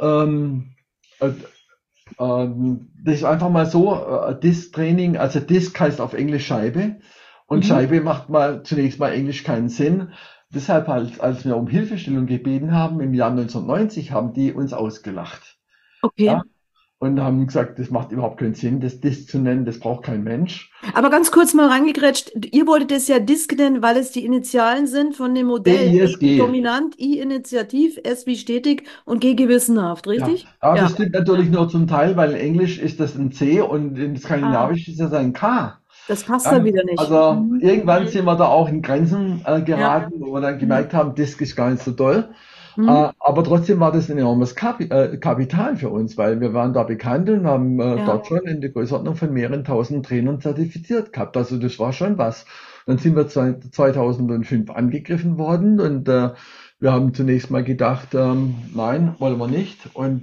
das ist einfach mal so, Disk-Training, also Disk heißt auf Englisch Scheibe und mhm. Scheibe macht mal zunächst mal Englisch keinen Sinn. Deshalb, als wir um Hilfestellung gebeten haben, im Jahr 1990, haben die uns ausgelacht. Okay. Ja? Und haben gesagt, das macht überhaupt keinen Sinn, das Disk zu nennen, das braucht kein Mensch. Aber ganz kurz mal reingegrätscht, ihr wolltet es ja DISC nennen, weil es die Initialen sind von dem Modell. D wie DISG. dominant, I initiativ, S wie stetig und G gewissenhaft, Ja, richtig? aber Ja. das stimmt natürlich nur zum Teil, weil in Englisch ist das ein C und in Ah, Skandinavisch ist das ein K. das passt dann Ja, wieder nicht. also Mhm. irgendwann sind wir da auch in Grenzen Ja. geraten, wo wir dann Mhm. gemerkt haben, Disk ist gar nicht so toll. Mhm. Aber trotzdem war das ein enormes Kapital für uns, weil wir waren da bekannt und haben Ja. dort schon in der Größenordnung von mehreren tausend Trainern zertifiziert gehabt. Also das war schon was. Dann sind wir 2005 angegriffen worden und wir haben zunächst mal gedacht, nein, wollen wir nicht.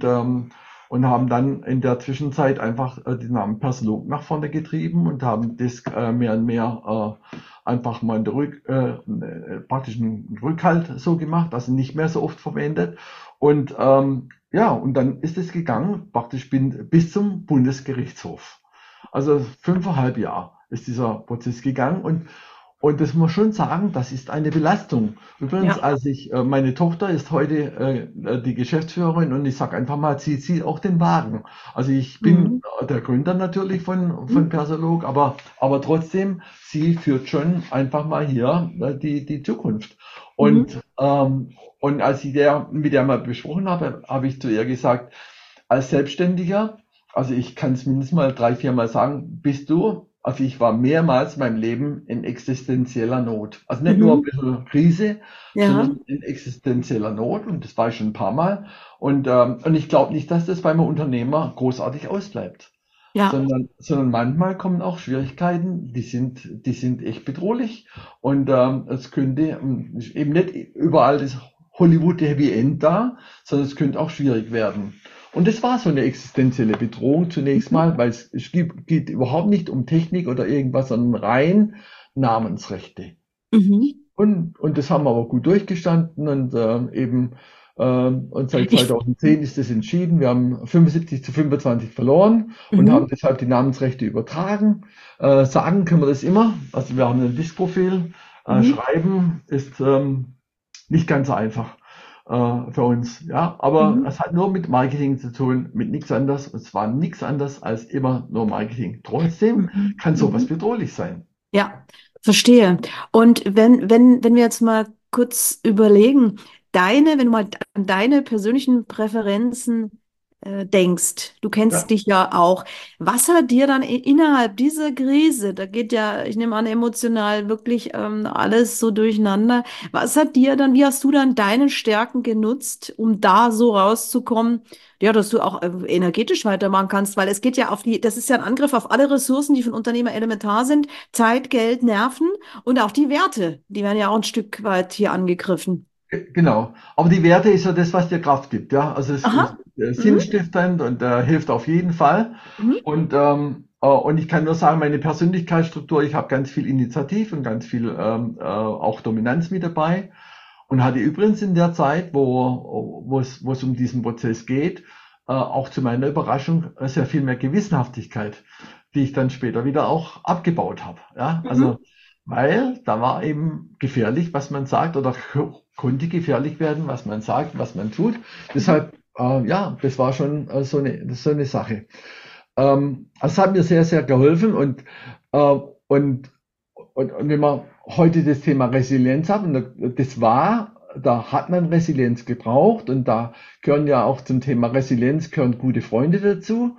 Und haben dann in der Zwischenzeit einfach den Namen Persolog nach vorne getrieben und haben das mehr und mehr einfach mal in der praktisch einen Rückhalt so gemacht, also nicht mehr so oft verwendet. Und ja, und dann ist es gegangen, praktisch bis zum Bundesgerichtshof. Also 5,5 Jahre ist dieser Prozess gegangen und das muss man schon sagen, das ist eine Belastung. Übrigens, Ja. meine Tochter ist heute die Geschäftsführerin und ich sage einfach mal, sie zieht auch den Wagen. Also ich bin Mhm. der Gründer natürlich von Mhm. Persolog, aber trotzdem, sie führt schon einfach mal hier die Zukunft. Mhm. Und als ich mit der mal besprochen habe, habe ich zu ihr gesagt, als Selbstständiger, also ich kann es mindestens mal 3, 4 Mal sagen, also ich war mehrmals in meinem Leben in existenzieller Not. Also nicht nur ein Mhm. bisschen Krise, Ja. sondern in existenzieller Not und das war ich schon ein paar Mal. Und ich glaube nicht, dass das beim Unternehmer großartig ausbleibt, Ja. sondern manchmal kommen auch Schwierigkeiten, die sind echt bedrohlich und es könnte eben nicht überall das Hollywood Happy End da, sondern es könnte auch schwierig werden. Und das war so eine existenzielle Bedrohung zunächst Mhm. mal, weil geht überhaupt nicht um Technik oder irgendwas, sondern rein Namensrechte. Mhm. Und das haben wir aber gut durchgestanden und seit Ich, 2010 ist das entschieden. Wir haben 75-25 verloren und haben mhm. deshalb die Namensrechte übertragen. Sagen können wir das immer. Also wir haben ein Diskprofil. Mhm. Schreiben ist nicht ganz so einfach für uns. Ja, aber Mhm. es hat nur mit Marketing zu tun, mit nichts anderes. Es war nichts anderes als immer nur Marketing. Trotzdem Mhm. kann sowas Mhm. bedrohlich sein. Ja, verstehe. Und wenn wir jetzt mal kurz überlegen, wenn du mal an deine persönlichen Präferenzen denkst, du kennst Ja. dich ja auch, was hat dir dann innerhalb dieser Krise, da geht ja, ich nehme an, emotional wirklich alles so durcheinander, was hat dir dann, wie hast du dann deine Stärken genutzt, um da so rauszukommen? Ja, dass du auch energetisch weitermachen kannst, weil es geht ja das ist ja ein Angriff auf alle Ressourcen, die für einen Unternehmer elementar sind. Zeit, Geld, Nerven und auch die Werte, die werden ja auch ein Stück weit hier angegriffen. Genau. Aber die Werte ist ja das, was dir Kraft gibt, ja. Also es ist Aha. Mhm. sinnstiftend und hilft auf jeden Fall. Mhm. Und ich kann nur sagen, meine Persönlichkeitsstruktur, ich habe ganz viel Initiativ und ganz viel auch Dominanz mit dabei. Und hatte übrigens in der Zeit, wo es um diesen Prozess geht, auch zu meiner Überraschung sehr viel mehr Gewissenhaftigkeit, die ich dann später wieder auch abgebaut habe. Ja, Mhm. also weil da war eben gefährlich, was man sagt, oder konnte gefährlich werden, was man sagt, was man tut. Mhm. Deshalb, ja, das war schon so eine Sache. Es hat mir sehr, sehr geholfen äh, und, und wenn man heute das Thema Resilienz hat, da hat man Resilienz gebraucht und da gehören ja auch zum Thema Resilienz gehören gute Freunde dazu.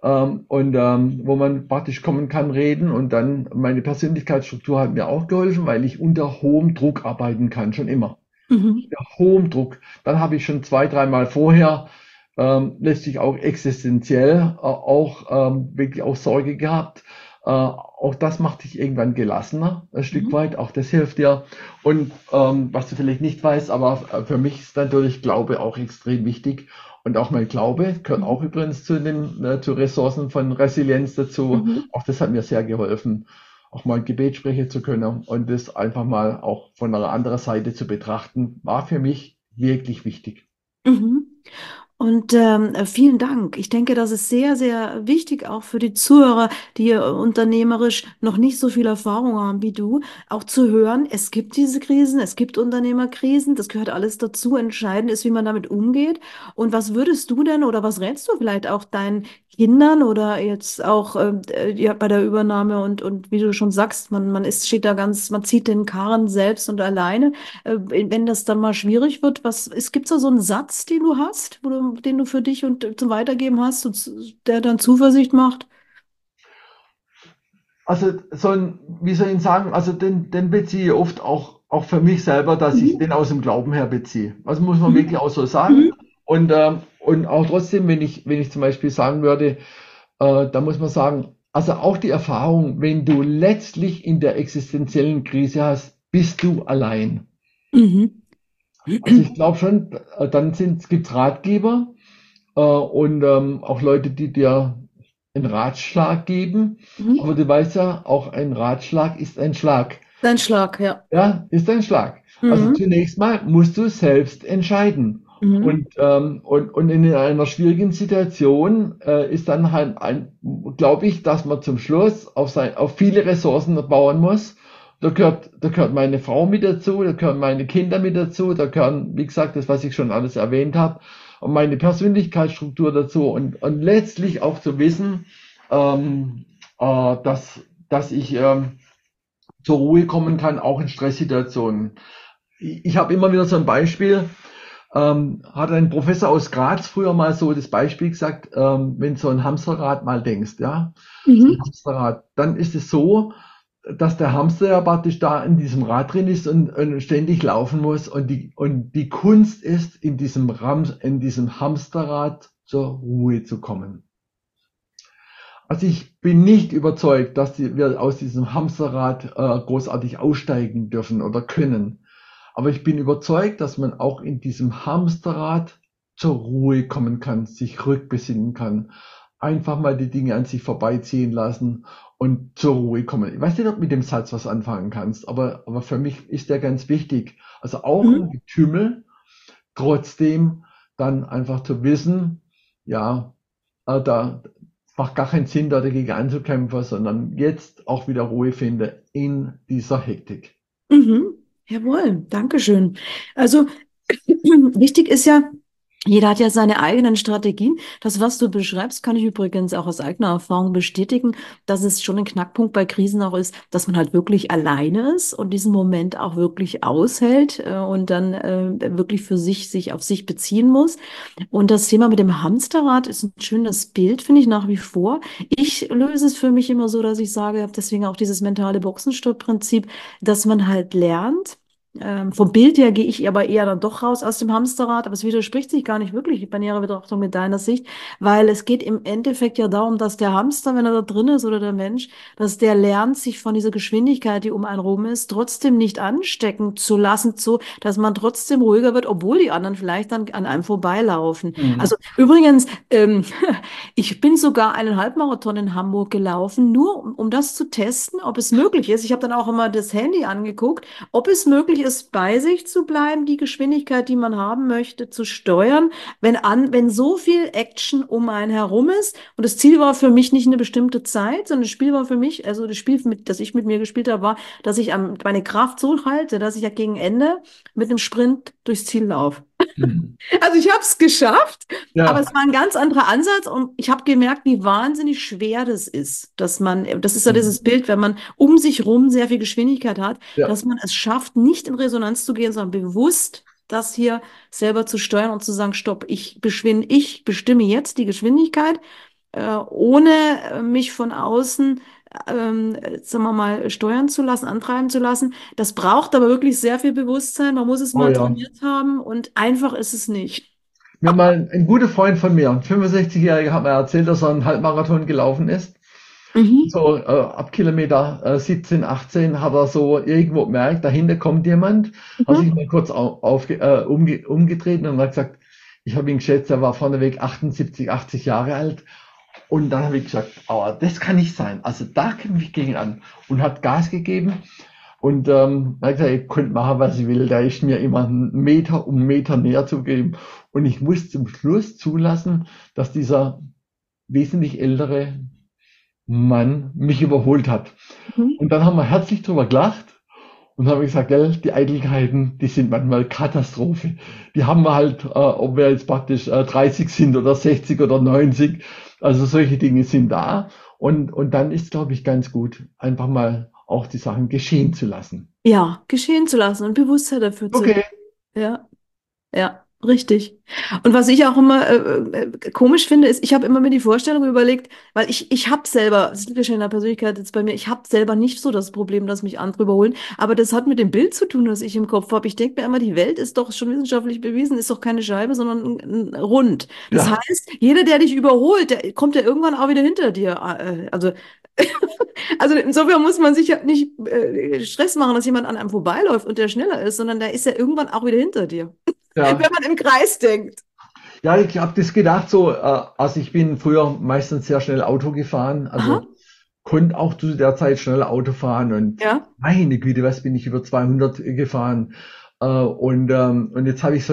Wo man praktisch kommen kann, reden und dann meine Persönlichkeitsstruktur hat mir auch geholfen, weil ich unter hohem Druck arbeiten kann, schon immer Mhm. hohem Druck. Dann habe ich schon 2, 3 Mal vorher letztlich auch existenziell wirklich auch Sorge gehabt. Auch das macht dich irgendwann gelassener, ein Stück Mhm. weit. Auch das hilft dir. Und was du vielleicht nicht weißt, aber für mich ist natürlich Glaube auch extrem wichtig. Und auch mein Glaube gehört auch übrigens zu Ressourcen von Resilienz dazu. Mhm. Auch das hat mir sehr geholfen, auch mal ein Gebet sprechen zu können und das einfach mal auch von einer anderen Seite zu betrachten, war für mich wirklich wichtig. Mhm. Und vielen Dank. Ich denke, das ist sehr, sehr wichtig auch für die Zuhörer, die unternehmerisch noch nicht so viel Erfahrung haben wie du, auch zu hören, es gibt diese Krisen, es gibt Unternehmerkrisen, das gehört alles dazu. Entscheidend ist, wie man damit umgeht. Und was würdest du denn oder was rätst du vielleicht auch deinen Kindern oder jetzt auch ja, bei der Übernahme und wie du schon sagst, steht da ganz, man zieht den Karren selbst und alleine. Wenn das dann mal schwierig wird, gibt es da so einen Satz, den du hast, den du für dich und zum Weitergeben hast, der dann Zuversicht macht? Also wie soll ich sagen, also den beziehe ich oft auch für mich selber, dass ich Mhm. den aus dem Glauben her beziehe. Also muss man Mhm. wirklich auch so sagen. Mhm. Und auch trotzdem, wenn ich zum Beispiel sagen würde, da muss man sagen, also auch die Erfahrung, wenn du letztlich in der existenziellen Krise hast, bist du allein. Mhm. Also ich glaube schon, dann gibt's Ratgeber und auch Leute, die dir einen Ratschlag geben. Mhm. Aber du weißt ja, auch ein Ratschlag ist ein Schlag. Dein Schlag, ja. Ja, ist ein Schlag. Also Mhm. zunächst mal musst du selbst entscheiden. Mhm. Und in einer schwierigen Situation ist dann halt glaube ich, dass man zum Schluss auf viele Ressourcen bauen muss. Da gehört meine Frau mit dazu, da gehören meine Kinder mit dazu, da gehören, wie gesagt, das, was ich schon alles erwähnt habe, und meine Persönlichkeitsstruktur dazu und letztlich auch zu wissen, ähm, dass ich zur Ruhe kommen kann, auch in Stresssituationen. Ich habe immer wieder so ein Beispiel, hat ein Professor aus Graz früher mal so das Beispiel gesagt, wenn so ein Hamsterrad mal denkst, ja, so ein Mhm. Hamsterrad, dann ist es so, dass der Hamster ja praktisch da in diesem Rad drin ist und ständig laufen muss und die Kunst ist, in diesem Hamsterrad zur Ruhe zu kommen. Also ich bin nicht überzeugt, dass wir aus diesem Hamsterrad großartig aussteigen dürfen oder können. Aber ich bin überzeugt, dass man auch in diesem Hamsterrad zur Ruhe kommen kann, sich rückbesinnen kann, einfach mal die Dinge an sich vorbeiziehen lassen und zur Ruhe kommen. Ich weiß nicht, ob du mit dem Satz was anfangen kannst, aber für mich ist der ganz wichtig. Also auch im Mhm. Getümmel trotzdem dann einfach zu wissen, ja, da macht gar keinen Sinn, da dagegen anzukämpfen, sondern jetzt auch wieder Ruhe finde in dieser Hektik. Mhm. Jawohl, Dankeschön. Also wichtig ist ja, jeder hat ja seine eigenen Strategien. Das, was du beschreibst, kann ich übrigens auch aus eigener Erfahrung bestätigen, dass es schon ein Knackpunkt bei Krisen auch ist, dass man halt wirklich alleine ist und diesen Moment auch wirklich aushält und dann wirklich für sich auf sich beziehen muss. Und das Thema mit dem Hamsterrad ist ein schönes Bild, finde ich nach wie vor. Ich löse es für mich immer so, dass ich sage, deswegen auch dieses mentale Boxenstopp-Prinzip, dass man halt lernt. Vom Bild her gehe ich aber eher dann doch raus aus dem Hamsterrad, aber es widerspricht sich gar nicht wirklich bei näherer Betrachtung mit deiner Sicht, weil es geht im Endeffekt ja darum, dass der Hamster, wenn er da drin ist oder der Mensch, dass der lernt, sich von dieser Geschwindigkeit, die um einen rum ist, trotzdem nicht anstecken zu lassen, so dass man trotzdem ruhiger wird, obwohl die anderen vielleicht dann an einem vorbeilaufen. Mhm. Also übrigens, ich bin sogar einen Halbmarathon in Hamburg gelaufen, nur um das zu testen, ob es möglich ist. Ich habe dann auch immer das Handy angeguckt, ob es möglich ist, bei sich zu bleiben, die Geschwindigkeit, die man haben möchte, zu steuern, wenn so viel Action um einen herum ist. Und das Ziel war für mich nicht eine bestimmte Zeit, sondern das Spiel war für mich, also das Spiel, das ich mit mir gespielt habe, war, dass ich meine Kraft so halte, dass ich ja gegen Ende mit einem Sprint durchs Ziel laufe. Mhm. Also ich habe es geschafft, aber Ja. es war ein ganz anderer Ansatz und ich habe gemerkt, wie wahnsinnig schwer das ist, das ist ja Mhm. dieses Bild, wenn man um sich rum sehr viel Geschwindigkeit hat, Ja. dass man es schafft, nicht in Resonanz zu gehen, sondern bewusst das hier selber zu steuern und zu sagen, stopp, ich bestimme jetzt die Geschwindigkeit, ohne mich von außen, sagen wir mal, steuern zu lassen, antreiben zu lassen. Das braucht aber wirklich sehr viel Bewusstsein. Man muss es Oh mal ja. trainiert haben und einfach ist es nicht. Mir mal ein guter Freund von mir, ein 65-Jähriger, hat mir erzählt, dass er einen Halbmarathon gelaufen ist. Mhm. So ab Kilometer 17, 18 hat er so irgendwo gemerkt, dahinter kommt jemand, hat sich Mhm. mal kurz umgedreht und hat gesagt, Ich habe ihn geschätzt, er war vorneweg 78, 80 Jahre alt. Und dann habe ich gesagt, aber das kann nicht sein. Also da kämpfe ich gegen an. Und hat Gas gegeben. Und er hat gesagt, ich könnt machen, was ich will. Da ist mir immer einen Meter um einen Meter näher zu geben. Und ich muss zum Schluss zulassen, dass dieser wesentlich ältere Mann mich überholt hat. Mhm. Und dann haben wir herzlich drüber gelacht und haben gesagt, gell, die Eitelkeiten, die sind manchmal Katastrophe. Die haben wir halt, ob wir jetzt praktisch 30 sind oder 60 oder 90. Also solche Dinge sind da. Und dann ist, glaube ich, ganz gut, einfach mal auch die Sachen geschehen zu lassen. Ja, geschehen zu lassen und Bewusstsein dafür zu. Okay. Ja. Ja, richtig. Und was ich auch immer komisch finde, ist, ich habe immer mir die Vorstellung überlegt, weil ich habe selber, das liegt ja schon in der Persönlichkeit jetzt bei mir, ich habe selber nicht so das Problem, dass mich andere überholen, aber das hat mit dem Bild zu tun, das ich im Kopf habe. Ich denke mir immer, die Welt ist doch schon wissenschaftlich bewiesen, ist doch keine Scheibe, sondern ein Rund. Das Ja, heißt, jeder, der dich überholt, der kommt ja irgendwann auch wieder hinter dir. Also insofern muss man sich ja nicht Stress machen, dass jemand an einem vorbeiläuft und der schneller ist, sondern der ist ja irgendwann auch wieder hinter dir. ja. Wenn man im Kreis denkt. Ja, ich habe das gedacht so, also ich bin früher meistens sehr schnell Auto gefahren, Aha, also konnte auch zu der Zeit schnell Auto fahren und ja, meine Güte, was bin ich über 200 gefahren. Und jetzt habe ich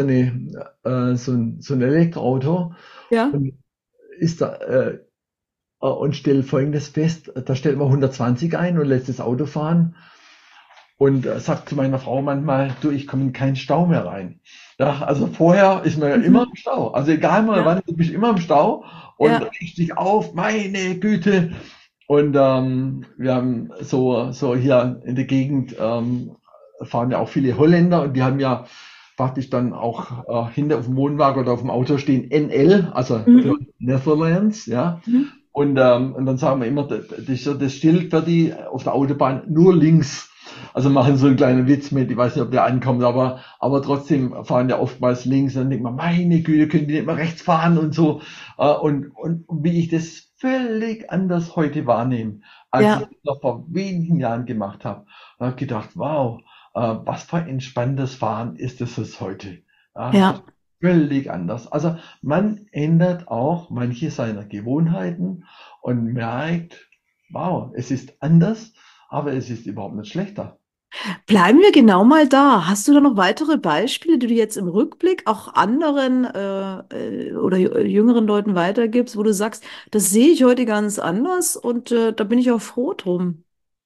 so ein Elektroauto ja. und ist da, und stelle Folgendes fest, da stellt man 120 ein und lässt das Auto fahren und sagt zu meiner Frau manchmal, du, ich komme in keinen Stau mehr rein. Ja, also vorher ist man ja immer Mhm. im Stau. Also egal mal Ja, wann, du bist immer im Stau und ja. regst dich auf, meine Güte. Und wir haben so hier in der Gegend fahren ja auch viele Holländer und die haben ja praktisch dann auch hinter auf dem Wohnwagen oder auf dem Auto stehen NL, also für Mhm. Netherlands, ja. Mhm. Und dann sagen wir immer, das Schild für die auf der Autobahn nur links. Also machen so einen kleinen Witz mit, ich weiß nicht, ob der ankommt, aber trotzdem fahren ja oftmals links. Und dann denkt man, meine Güte, können die nicht mal rechts fahren und so. Und wie ich das völlig anders heute wahrnehme, als ich Ja, das noch vor wenigen Jahren gemacht habe. Da habe ich gedacht, wow, was für ein entspanntes Fahren ist es heute. Ja, das ja. ist völlig anders. Also man ändert auch manche seiner Gewohnheiten und merkt, wow, es ist anders, aber es ist überhaupt nicht schlechter. Bleiben wir genau mal da. Hast du da noch weitere Beispiele, die du jetzt im Rückblick auch anderen oder jüngeren Leuten weitergibst, wo du sagst, das sehe ich heute ganz anders und da bin ich auch froh drum.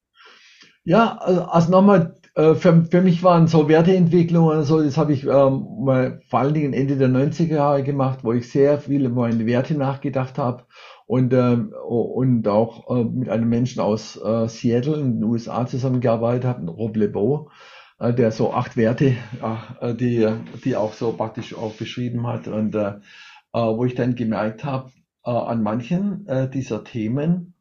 Ja, also nochmal, für mich waren so Werteentwicklungen und so, das habe ich mal vor allen Dingen Ende der 90er Jahre gemacht, wo ich sehr viel über meine Werte nachgedacht habe und auch mit einem Menschen aus Seattle in den USA zusammengearbeitet habe, Rob LeBeau, der so 8 Werte, die auch so praktisch auch beschrieben hat und wo ich dann gemerkt habe, an manchen dieser Themen,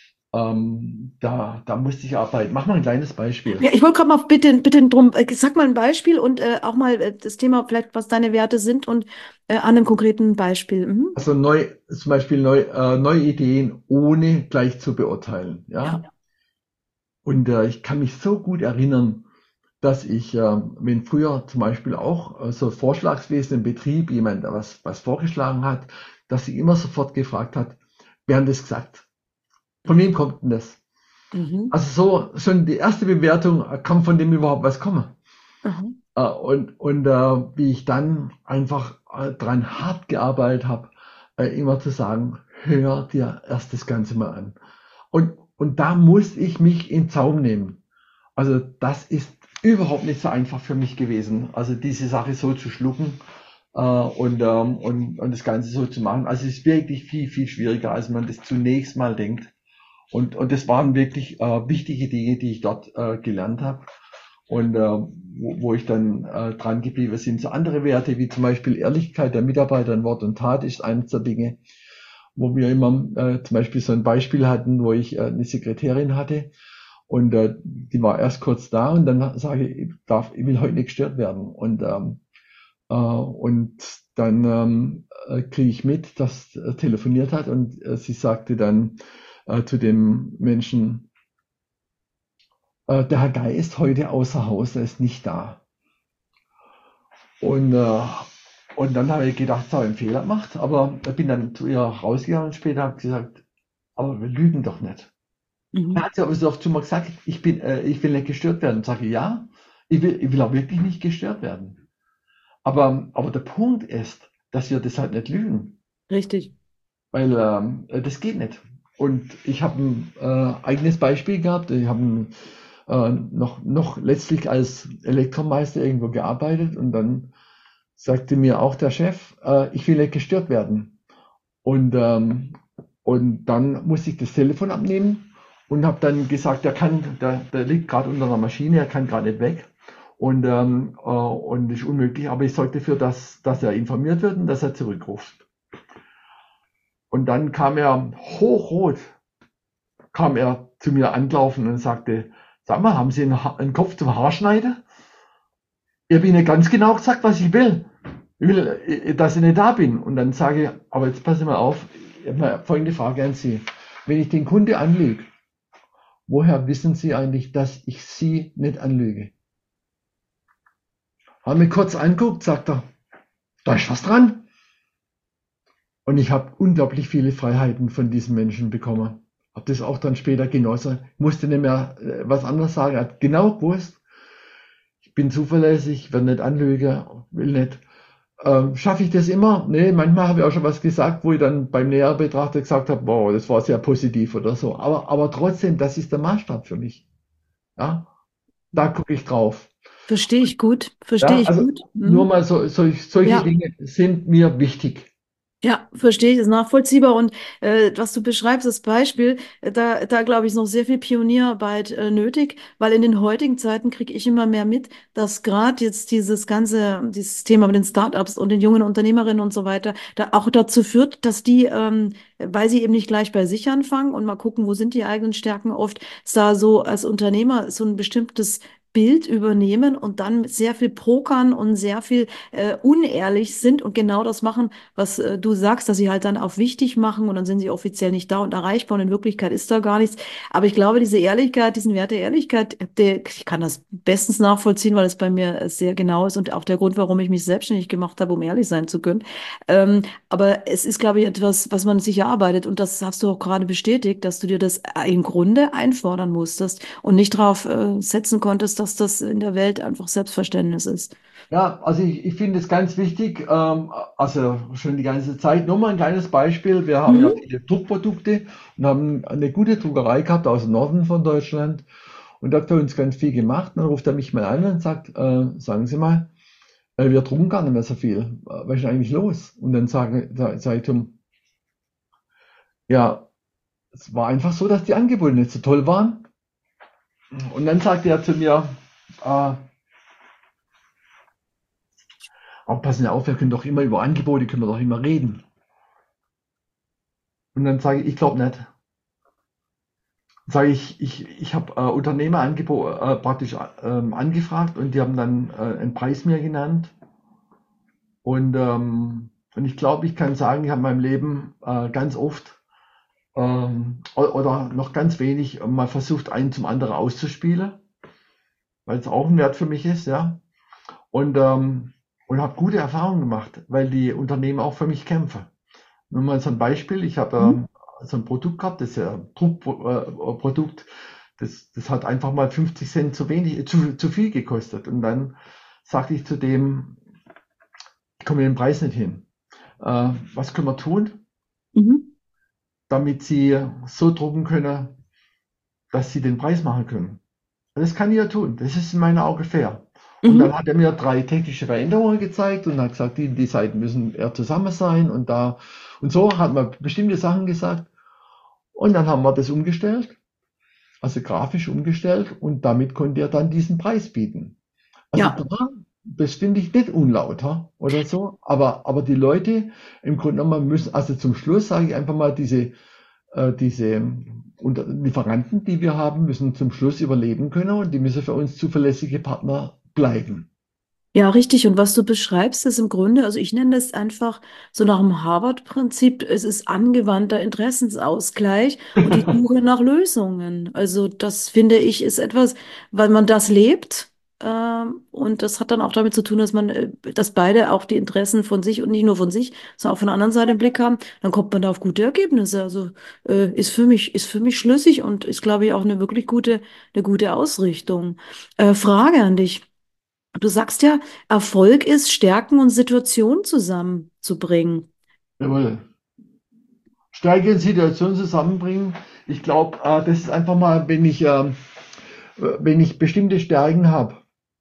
da musste ich arbeiten. Mach mal ein kleines Beispiel. Ja, ich wollte gerade mal bitte drum, sag mal ein Beispiel und auch mal das Thema vielleicht, was deine Werte sind und an einem konkreten Beispiel. Mhm. Also zum Beispiel neue Ideen ohne gleich zu beurteilen. Ja. Ja. Und ich kann mich so gut erinnern, dass ich, wenn früher zum Beispiel auch so Vorschlagswesen im Betrieb jemand was vorgeschlagen hat, dass sie immer sofort gefragt hat, wer hat das gesagt? Von wem kommt denn das? Mhm. Also so schon die erste Bewertung, kann von dem überhaupt was kommen? Aha. Wie ich dann einfach dran hart gearbeitet habe, immer zu sagen, hör dir erst das Ganze mal an. Und da muss ich mich in Zaum nehmen. Also das ist überhaupt nicht so einfach für mich gewesen. Also diese Sache so zu schlucken und das Ganze so zu machen. Also es ist wirklich viel, viel schwieriger, als man das zunächst mal denkt. Und das waren wirklich wichtige Dinge, die ich dort gelernt habe und wo ich dann dran geblieben sind. So andere Werte wie zum Beispiel Ehrlichkeit der Mitarbeiter in Wort und Tat ist eines der Dinge, wo wir immer zum Beispiel so ein Beispiel hatten, wo ich eine Sekretärin hatte und die war erst kurz da und dann sage ich, ich will heute nicht gestört werden und dann kriege ich mit, dass telefoniert hat und sie sagte dann zu dem Menschen, der Herr Gei ist heute außer Haus, er ist nicht da. Und Und dann habe ich gedacht, ich habe einen Fehler gemacht, aber ich bin dann zu ihr rausgegangen und später habe gesagt, aber wir lügen doch nicht. Da Mhm. hat sie aber so zu mir gesagt, ich will nicht gestört werden. Und sage ich, ja, ich will auch wirklich nicht gestört werden. Aber der Punkt ist, dass wir das halt nicht lügen, Richtig. weil das geht nicht. Und ich habe ein eigenes Beispiel gehabt. Ich habe noch letztlich als Elektromeister irgendwo gearbeitet und dann sagte mir auch der Chef, ich will nicht gestört werden. Und, ähm, und dann musste ich das Telefon abnehmen und habe dann gesagt, der liegt gerade unter einer Maschine, er kann gerade nicht weg. Und ist unmöglich, aber ich sorge dafür, dass er informiert wird und dass er zurückruft. Und dann kam er hochrot, kam er zu mir angelaufen und sagte, sag mal, haben Sie einen Kopf zum Haarschneiden? Ich habe Ihnen ganz genau gesagt, was ich will. Ich will, dass ich nicht da bin. Und dann sage ich, aber jetzt passen Sie mal auf, ich habe mal folgende Frage an Sie. Wenn ich den Kunde anlüge, woher wissen Sie eigentlich, dass ich Sie nicht anlüge? Haben mich kurz anguckt, sagt er, da ist was dran. Und ich habe unglaublich viele Freiheiten von diesen Menschen bekommen. Habe das auch dann später genossen. Musste nicht mehr was anderes sagen. Hat genau gewusst, ich bin zuverlässig, werde nicht anlügen, will nicht. Schaffe ich das immer? Nee, manchmal habe ich auch schon was gesagt, wo ich dann beim näher Betrachter gesagt habe, wow, das war sehr positiv oder so. Aber trotzdem, das ist der Maßstab für mich. Ja, da gucke ich drauf. Verstehe ich gut. Verstehe Ja, ich also gut. nur Mhm. mal solche Ja. Dinge sind mir wichtig. Ja, verstehe ich, ist nachvollziehbar. Und was du beschreibst, das Beispiel, da glaube ich, ist noch sehr viel Pionierarbeit nötig, weil in den heutigen Zeiten kriege ich immer mehr mit, dass gerade jetzt dieses Thema mit den Startups und den jungen Unternehmerinnen und so weiter, da auch dazu führt, dass die, weil sie eben nicht gleich bei sich anfangen und mal gucken, wo sind die eigenen Stärken, oft da so als Unternehmer so ein bestimmtes Bild übernehmen und dann mit sehr viel pokern und sehr viel unehrlich sind und genau das machen, was du sagst, dass sie halt dann auch wichtig machen und dann sind sie offiziell nicht da und erreichbar und in Wirklichkeit ist da gar nichts. Aber ich glaube, diese Ehrlichkeit, diesen Wert der Ehrlichkeit, ich kann das bestens nachvollziehen, weil es bei mir sehr genau ist und auch der Grund, warum ich mich selbstständig gemacht habe, um ehrlich sein zu können. Aber es ist, glaube ich, etwas, was man sich erarbeitet und das hast du auch gerade bestätigt, dass du dir das im Grunde einfordern musstest und nicht darauf setzen konntest, dass das in der Welt einfach Selbstverständnis ist. Ja, also ich finde es ganz wichtig, also schon die ganze Zeit. Nur mal ein kleines Beispiel. Wir haben ja Mhm. viele Druckprodukte und haben eine gute Druckerei gehabt aus dem Norden von Deutschland und da hat für uns ganz viel gemacht. Dann ruft er mich mal an und sagt, sagen Sie mal, wir drucken gar nicht mehr so viel. Was ist denn eigentlich los? Und dann sag ich zu ihm, ja, es war einfach so, dass die Angebote nicht so toll waren. Und dann sagte er zu mir, aber passen Sie auf, wir können doch immer über Angebote, können wir doch immer reden. Und dann sage ich glaube nicht. Sage ich habe Unternehmer praktisch angefragt und die haben dann einen Preis mir genannt. Und ich glaube, ich kann sagen, ich habe in meinem Leben ganz oft oder noch ganz wenig mal versucht, einen zum anderen auszuspielen, weil es auch ein Wert für mich ist, ja. Und, ähm, und habe gute Erfahrungen gemacht, weil die Unternehmen auch für mich kämpfen. Nur mal so ein Beispiel, ich habe Mhm. so ein Produkt gehabt, das ist ja ein Druckprodukt, das hat einfach mal 50 Cent zu wenig, zu viel gekostet. Und dann sagte ich zu dem, ich komme mit dem Preis nicht hin. Was können wir tun, Mhm. damit Sie so drucken können, dass Sie den Preis machen können? Und das kann ich ja tun. Das ist in meinen Augen fair. Und dann Mhm. hat er mir 3 technische Veränderungen gezeigt und hat gesagt, die Seiten müssen eher zusammen sein und da. Und so hat man bestimmte Sachen gesagt. Und dann haben wir das umgestellt, also grafisch umgestellt und damit konnte er dann diesen Preis bieten. Also Ja. da, das finde ich nicht unlauter oder so, aber die Leute im Grunde genommen müssen, also zum Schluss sage ich einfach mal, diese Lieferanten, die wir haben, müssen zum Schluss überleben können und die müssen für uns zuverlässige Partner bleiben. Ja, richtig. Und was du beschreibst, ist im Grunde, also ich nenne das einfach so nach dem Harvard-Prinzip, es ist angewandter Interessensausgleich und die Suche nach Lösungen. Also das finde ich ist etwas, weil man das lebt, Und das hat dann auch damit zu tun, dass beide auch die Interessen von sich und nicht nur von sich, sondern auch von der anderen Seite im Blick haben. Dann kommt man da auf gute Ergebnisse. Also ist für mich schlüssig und ist, glaube ich, auch eine gute Ausrichtung. Frage an dich. Du sagst ja, Erfolg ist, Stärken und Situationen zusammenzubringen. Jawohl. Stärke und Situation zusammenbringen. Ich glaube, das ist einfach mal, wenn ich bestimmte Stärken habe,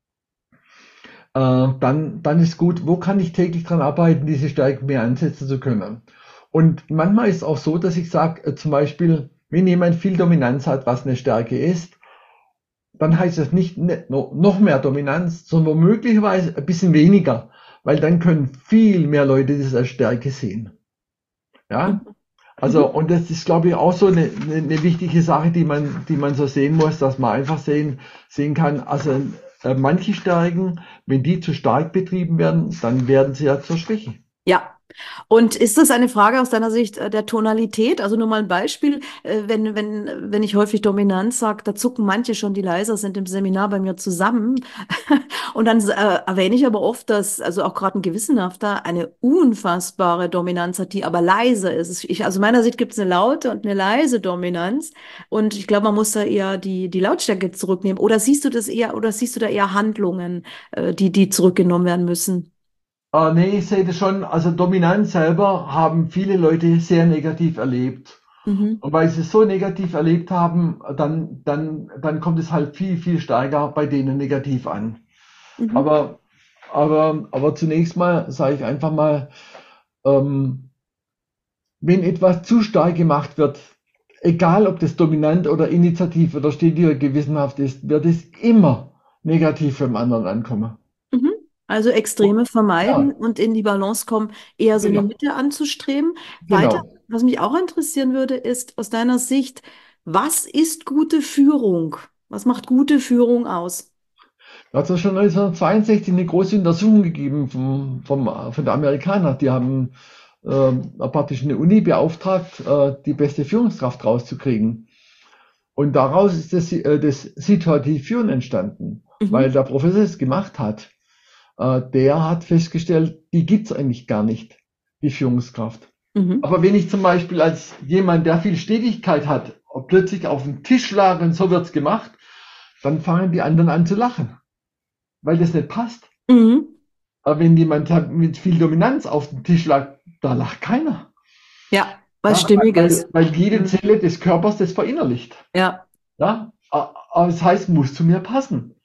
dann ist gut, wo kann ich täglich dran arbeiten, diese Stärken mehr einsetzen zu können. Und manchmal ist es auch so, dass ich sage, zum Beispiel, wenn jemand viel Dominanz hat, was eine Stärke ist, dann heißt das nicht noch mehr Dominanz, sondern möglicherweise ein bisschen weniger, weil dann können viel mehr Leute das als Stärke sehen. Ja, Mhm. also, und das ist, glaube ich, auch so eine wichtige Sache, die man so sehen muss, dass man einfach sehen kann, also manche Stärken, wenn die zu stark betrieben werden, dann werden sie ja zur Schwäche. Ja. Und ist das eine Frage aus deiner Sicht der Tonalität? Also nur mal ein Beispiel. Wenn ich häufig Dominanz sage, da zucken manche schon, die leiser sind im Seminar bei mir zusammen. Und dann erwähne ich aber oft, dass also auch gerade ein Gewissenhafter eine unfassbare Dominanz hat, die aber leise ist. Also meiner Sicht gibt es eine laute und eine leise Dominanz. Und ich glaube, man muss da eher die Lautstärke zurücknehmen. Oder siehst du das eher, oder siehst du da eher Handlungen, die zurückgenommen werden müssen? Nee, ich sehe das schon, also Dominanz selber haben viele Leute sehr negativ erlebt. Mhm. Und weil sie es so negativ erlebt haben, dann kommt es halt viel stärker bei denen negativ an. Mhm. Aber, aber zunächst mal sage ich einfach mal, ähm, wenn etwas zu stark gemacht wird, egal ob das dominant oder initiativ oder stetig oder gewissenhaft ist, wird es immer negativ für den anderen ankommen. Mhm. Also Extreme vermeiden Ja, und in die Balance kommen, eher so eine genau, Mitte anzustreben. Weiter, genau. was mich auch interessieren würde, ist aus deiner Sicht, was ist gute Führung? Was macht gute Führung aus? Da hat es schon 1962 eine große Untersuchung gegeben von der Amerikaner. Die haben praktisch eine Uni beauftragt, die beste Führungskraft rauszukriegen. Und daraus ist das situative Führen entstanden, weil Mhm. der Professor es gemacht hat. Der hat festgestellt, die gibt's eigentlich gar nicht, die Führungskraft. Mhm. Aber wenn ich zum Beispiel als jemand, der viel Stetigkeit hat, plötzlich auf den Tisch schlage und so wird's gemacht, dann fangen die anderen an zu lachen, weil das nicht passt. Mhm. Aber wenn jemand hat mit viel Dominanz auf den Tisch lag, da lacht keiner. Ja, was Ja, Stimmiges. weil jede Mhm. Zelle des Körpers das verinnerlicht. Ja. Ja, aber das heißt, muss zu mir passen.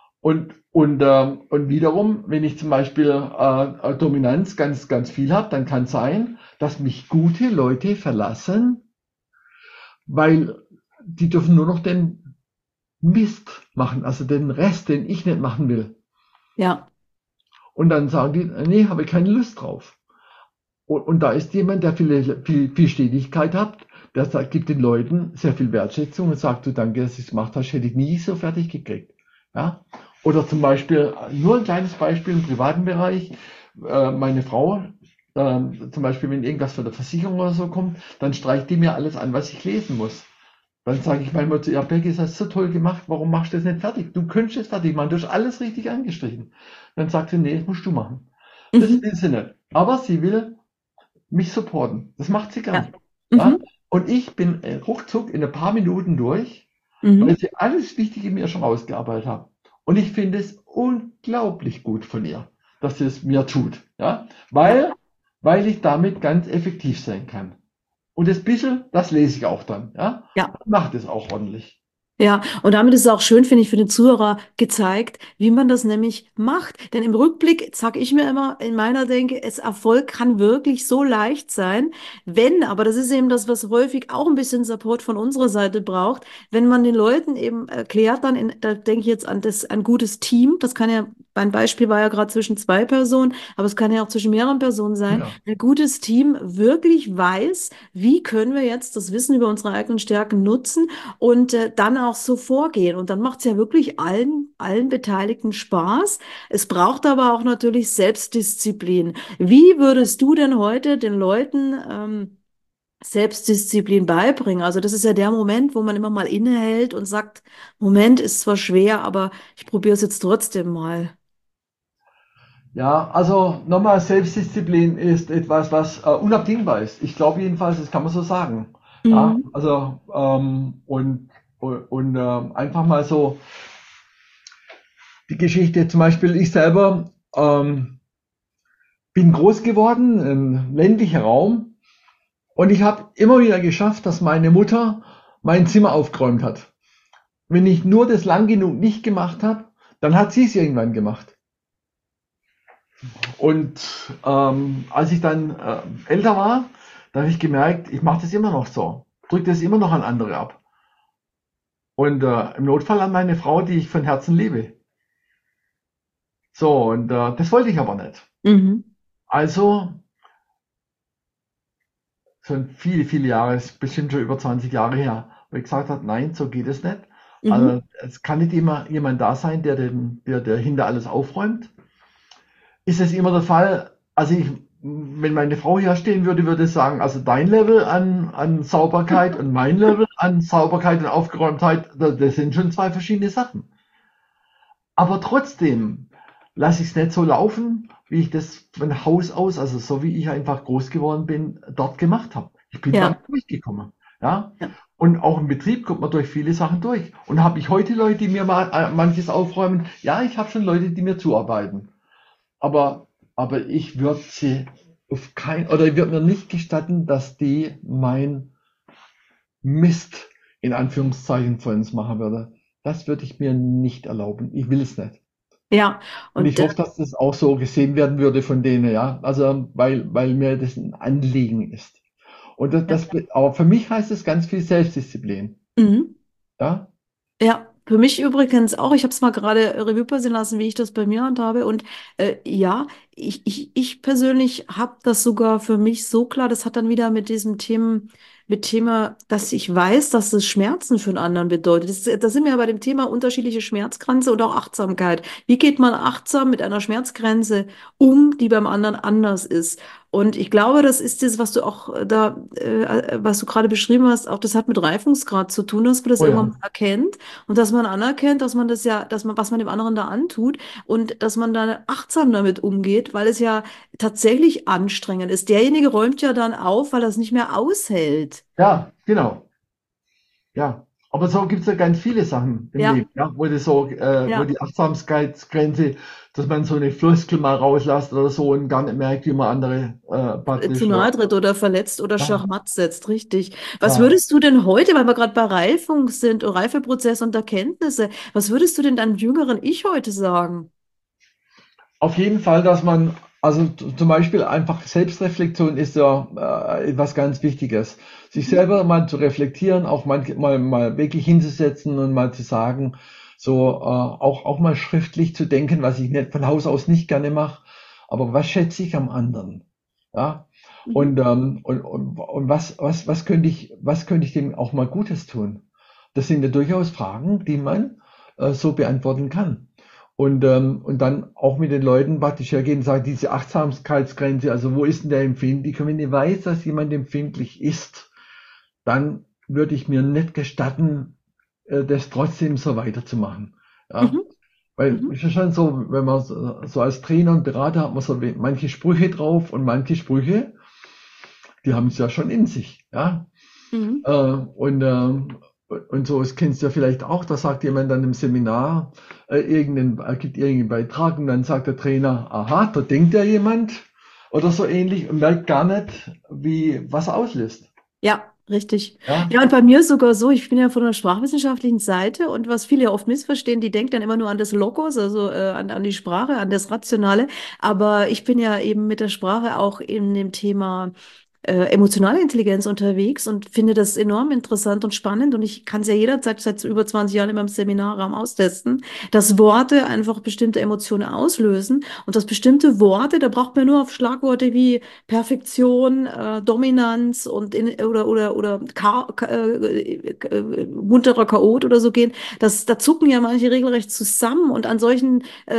Und wiederum, wenn ich zum Beispiel Dominanz ganz viel habe, dann kann es sein, dass mich gute Leute verlassen, weil die dürfen nur noch den Mist machen, also den Rest, den ich nicht machen will. Ja. Und dann sagen die, nee, habe ich keine Lust drauf. Und da ist jemand, der viel Stetigkeit hat, der gibt den Leuten sehr viel Wertschätzung und sagt, du danke, dass du es gemacht hast, hätte ich nie so fertig gekriegt. Ja? Oder zum Beispiel, nur ein kleines Beispiel im privaten Bereich, meine Frau, zum Beispiel, wenn irgendwas von der Versicherung oder so kommt, dann streicht die mir alles an, was ich lesen muss. Dann sage ich manchmal zu ihr, Becky, das hast du so toll gemacht, warum machst du das nicht fertig? Du könntest es fertig machen, du hast alles richtig angestrichen. Dann sagt sie, nee, das musst du machen. Das Mhm. will sie nicht. Aber sie will mich supporten. Das macht sie Ja. gern. Ja? Mhm. Und ich bin ruckzuck in ein paar Minuten durch, weil Mhm. sie alles Wichtige mir schon ausgearbeitet hat. Und ich finde es unglaublich gut von ihr, dass sie es mir tut. Ja? Ja. Weil ich damit ganz effektiv sein kann. Und das bisschen, das lese ich auch dann. Ja? Ja. Macht es auch ordentlich. Ja, und damit ist es auch schön, finde ich, für den Zuhörer gezeigt, wie man das nämlich macht. Denn im Rückblick sage ich mir immer in meiner Denke, Erfolg kann wirklich so leicht sein, wenn, aber das ist eben das, was häufig auch ein bisschen Support von unserer Seite braucht, wenn man den Leuten eben erklärt, da denke ich jetzt an gutes Team, das kann ja, mein Beispiel war ja gerade zwischen zwei Personen, aber es kann ja auch zwischen mehreren Personen sein, Ja, ein gutes Team wirklich weiß, wie können wir jetzt das Wissen über unsere eigenen Stärken nutzen und dann auch so vorgehen. Und dann macht es ja wirklich allen Beteiligten Spaß. Es braucht aber auch natürlich Selbstdisziplin. Wie würdest du denn heute den Leuten Selbstdisziplin beibringen. Also das ist ja der Moment, wo man immer mal innehält und sagt, Moment, ist zwar schwer, aber ich probiere es jetzt trotzdem mal. Ja, also nochmal, Selbstdisziplin ist etwas, was unabdingbar ist. Ich glaube jedenfalls, das kann man so sagen. Ja, Mhm. also einfach mal so die Geschichte, zum Beispiel ich selber bin groß geworden im ländlichen Raum und ich habe immer wieder geschafft, dass meine Mutter mein Zimmer aufgeräumt hat. Wenn ich nur das lang genug nicht gemacht habe, dann hat sie es irgendwann gemacht. Und als ich dann älter war, da habe ich gemerkt, ich mache das immer noch so, drücke das immer noch an andere ab. Und im Notfall an meine Frau, die ich von Herzen liebe. So, und das wollte ich aber nicht. Mhm. Also, schon viele, viele Jahre, ist bestimmt schon über 20 Jahre her, wo ich gesagt habe, nein, so geht es nicht. Mhm. Also, es kann nicht immer jemand da sein, der hinter alles aufräumt. Ist es immer der Fall? Also wenn meine Frau hier stehen würde, würde ich sagen, also dein Level an Sauberkeit und mein Level an Sauberkeit und Aufgeräumtheit, das sind schon zwei verschiedene Sachen. Aber trotzdem lasse ich es nicht so laufen, wie ich das von Haus aus, also so wie ich einfach groß geworden bin, dort gemacht habe. Ich bin damit Ja, durchgekommen. Ja? ja, Und auch im Betrieb kommt man durch viele Sachen durch. Und habe ich heute Leute, die mir mal manches aufräumen? Ja, ich habe schon Leute, die mir zuarbeiten. Aber, aber ich würde sie auf kein, oder ich würde mir nicht gestatten, dass die mein Mist in Anführungszeichen von uns machen würde. Das würde ich mir nicht erlauben. Ich will es nicht. ja. Und Und ich hoffe, dass das auch so gesehen werden würde von denen, ja. Also, weil mir das ein Anliegen ist. Und ja. aber für mich heißt es ganz viel Selbstdisziplin. Mhm. Ja, Ja, für mich übrigens auch. Ich habe es mal gerade Revue passieren lassen, wie ich das bei mir handhabe. Und ja, ich persönlich habe das sogar für mich so klar. Das hat dann wieder mit diesem Thema, dass ich weiß, dass es Schmerzen für einen anderen bedeutet. Das sind wir ja bei dem Thema unterschiedliche Schmerzgrenze und auch Achtsamkeit. Wie geht man achtsam mit einer Schmerzgrenze um, die beim anderen anders ist? Und ich glaube, das ist das, was du auch was du gerade beschrieben hast, auch das hat mit Reifungsgrad zu tun, dass man das oh irgendwann ja. mal erkennt und dass man anerkennt, dass man das ja, dass man, was man dem anderen da antut und dass man dann achtsam damit umgeht, weil es ja tatsächlich anstrengend ist. Derjenige räumt ja dann auf, weil er es nicht mehr aushält. Ja, genau. Ja, aber so gibt es ja ganz viele Sachen im Ja, Leben, ja, wo das so, wo ja. die Achtsamkeitsgrenze, dass man so eine Floskel mal rauslässt oder so und gar nicht merkt, wie man andere Zu praktisch, nahe tritt oder verletzt oder ja, Schachmatt setzt, richtig. Was ja. würdest du denn heute, weil wir gerade bei Reifung sind, Reifeprozess und Erkenntnisse, was würdest du denn deinem jüngeren Ich heute sagen? Auf jeden Fall, dass man, also zum Beispiel einfach Selbstreflexion ist ja etwas ganz Wichtiges. Sich Mhm. selber mal zu reflektieren, auch mal wirklich hinzusetzen und mal zu sagen, so auch mal schriftlich zu denken, was ich nicht, von Haus aus nicht gerne mache, aber was schätze ich am anderen? Ja, Mhm. und was könnte ich dem auch mal Gutes tun? Das sind ja durchaus Fragen, die man so beantworten kann. Und dann auch mit den Leuten praktisch hergehen und sagen, diese Achtsamkeitsgrenze, also wo ist denn der empfindlich? Und wenn ich weiß, dass jemand empfindlich ist, dann würde ich mir nicht gestatten, das trotzdem so weiterzumachen. Ja, Mhm. weil Mhm. es ist schon so, wenn man so als Trainer und Berater hat man so manche Sprüche drauf und manche Sprüche, die haben es ja schon in sich. Ja, Mhm. äh, und, ähm, und so, das kennst du ja vielleicht auch, da sagt jemand dann im Seminar, gibt irgendeinen Beitrag und dann sagt der Trainer, aha, da denkt ja jemand oder so ähnlich und merkt gar nicht, was er auslöst. Ja, richtig. Ja, Ja, und bei mir ist sogar so, ich bin ja von der sprachwissenschaftlichen Seite und was viele ja oft missverstehen, die denken dann immer nur an das Logos, also an die Sprache, an das Rationale. Aber ich bin ja eben mit der Sprache auch in dem Thema emotionale Intelligenz unterwegs und finde das enorm interessant und spannend. Und ich kann es ja jederzeit seit über 20 Jahren in meinem Seminarraum austesten, dass Worte einfach bestimmte Emotionen auslösen und dass bestimmte Worte, da braucht man nur auf Schlagworte wie Perfektion, Dominanz und oder munterer Chaot oder so gehen. Da zucken ja manche regelrecht zusammen und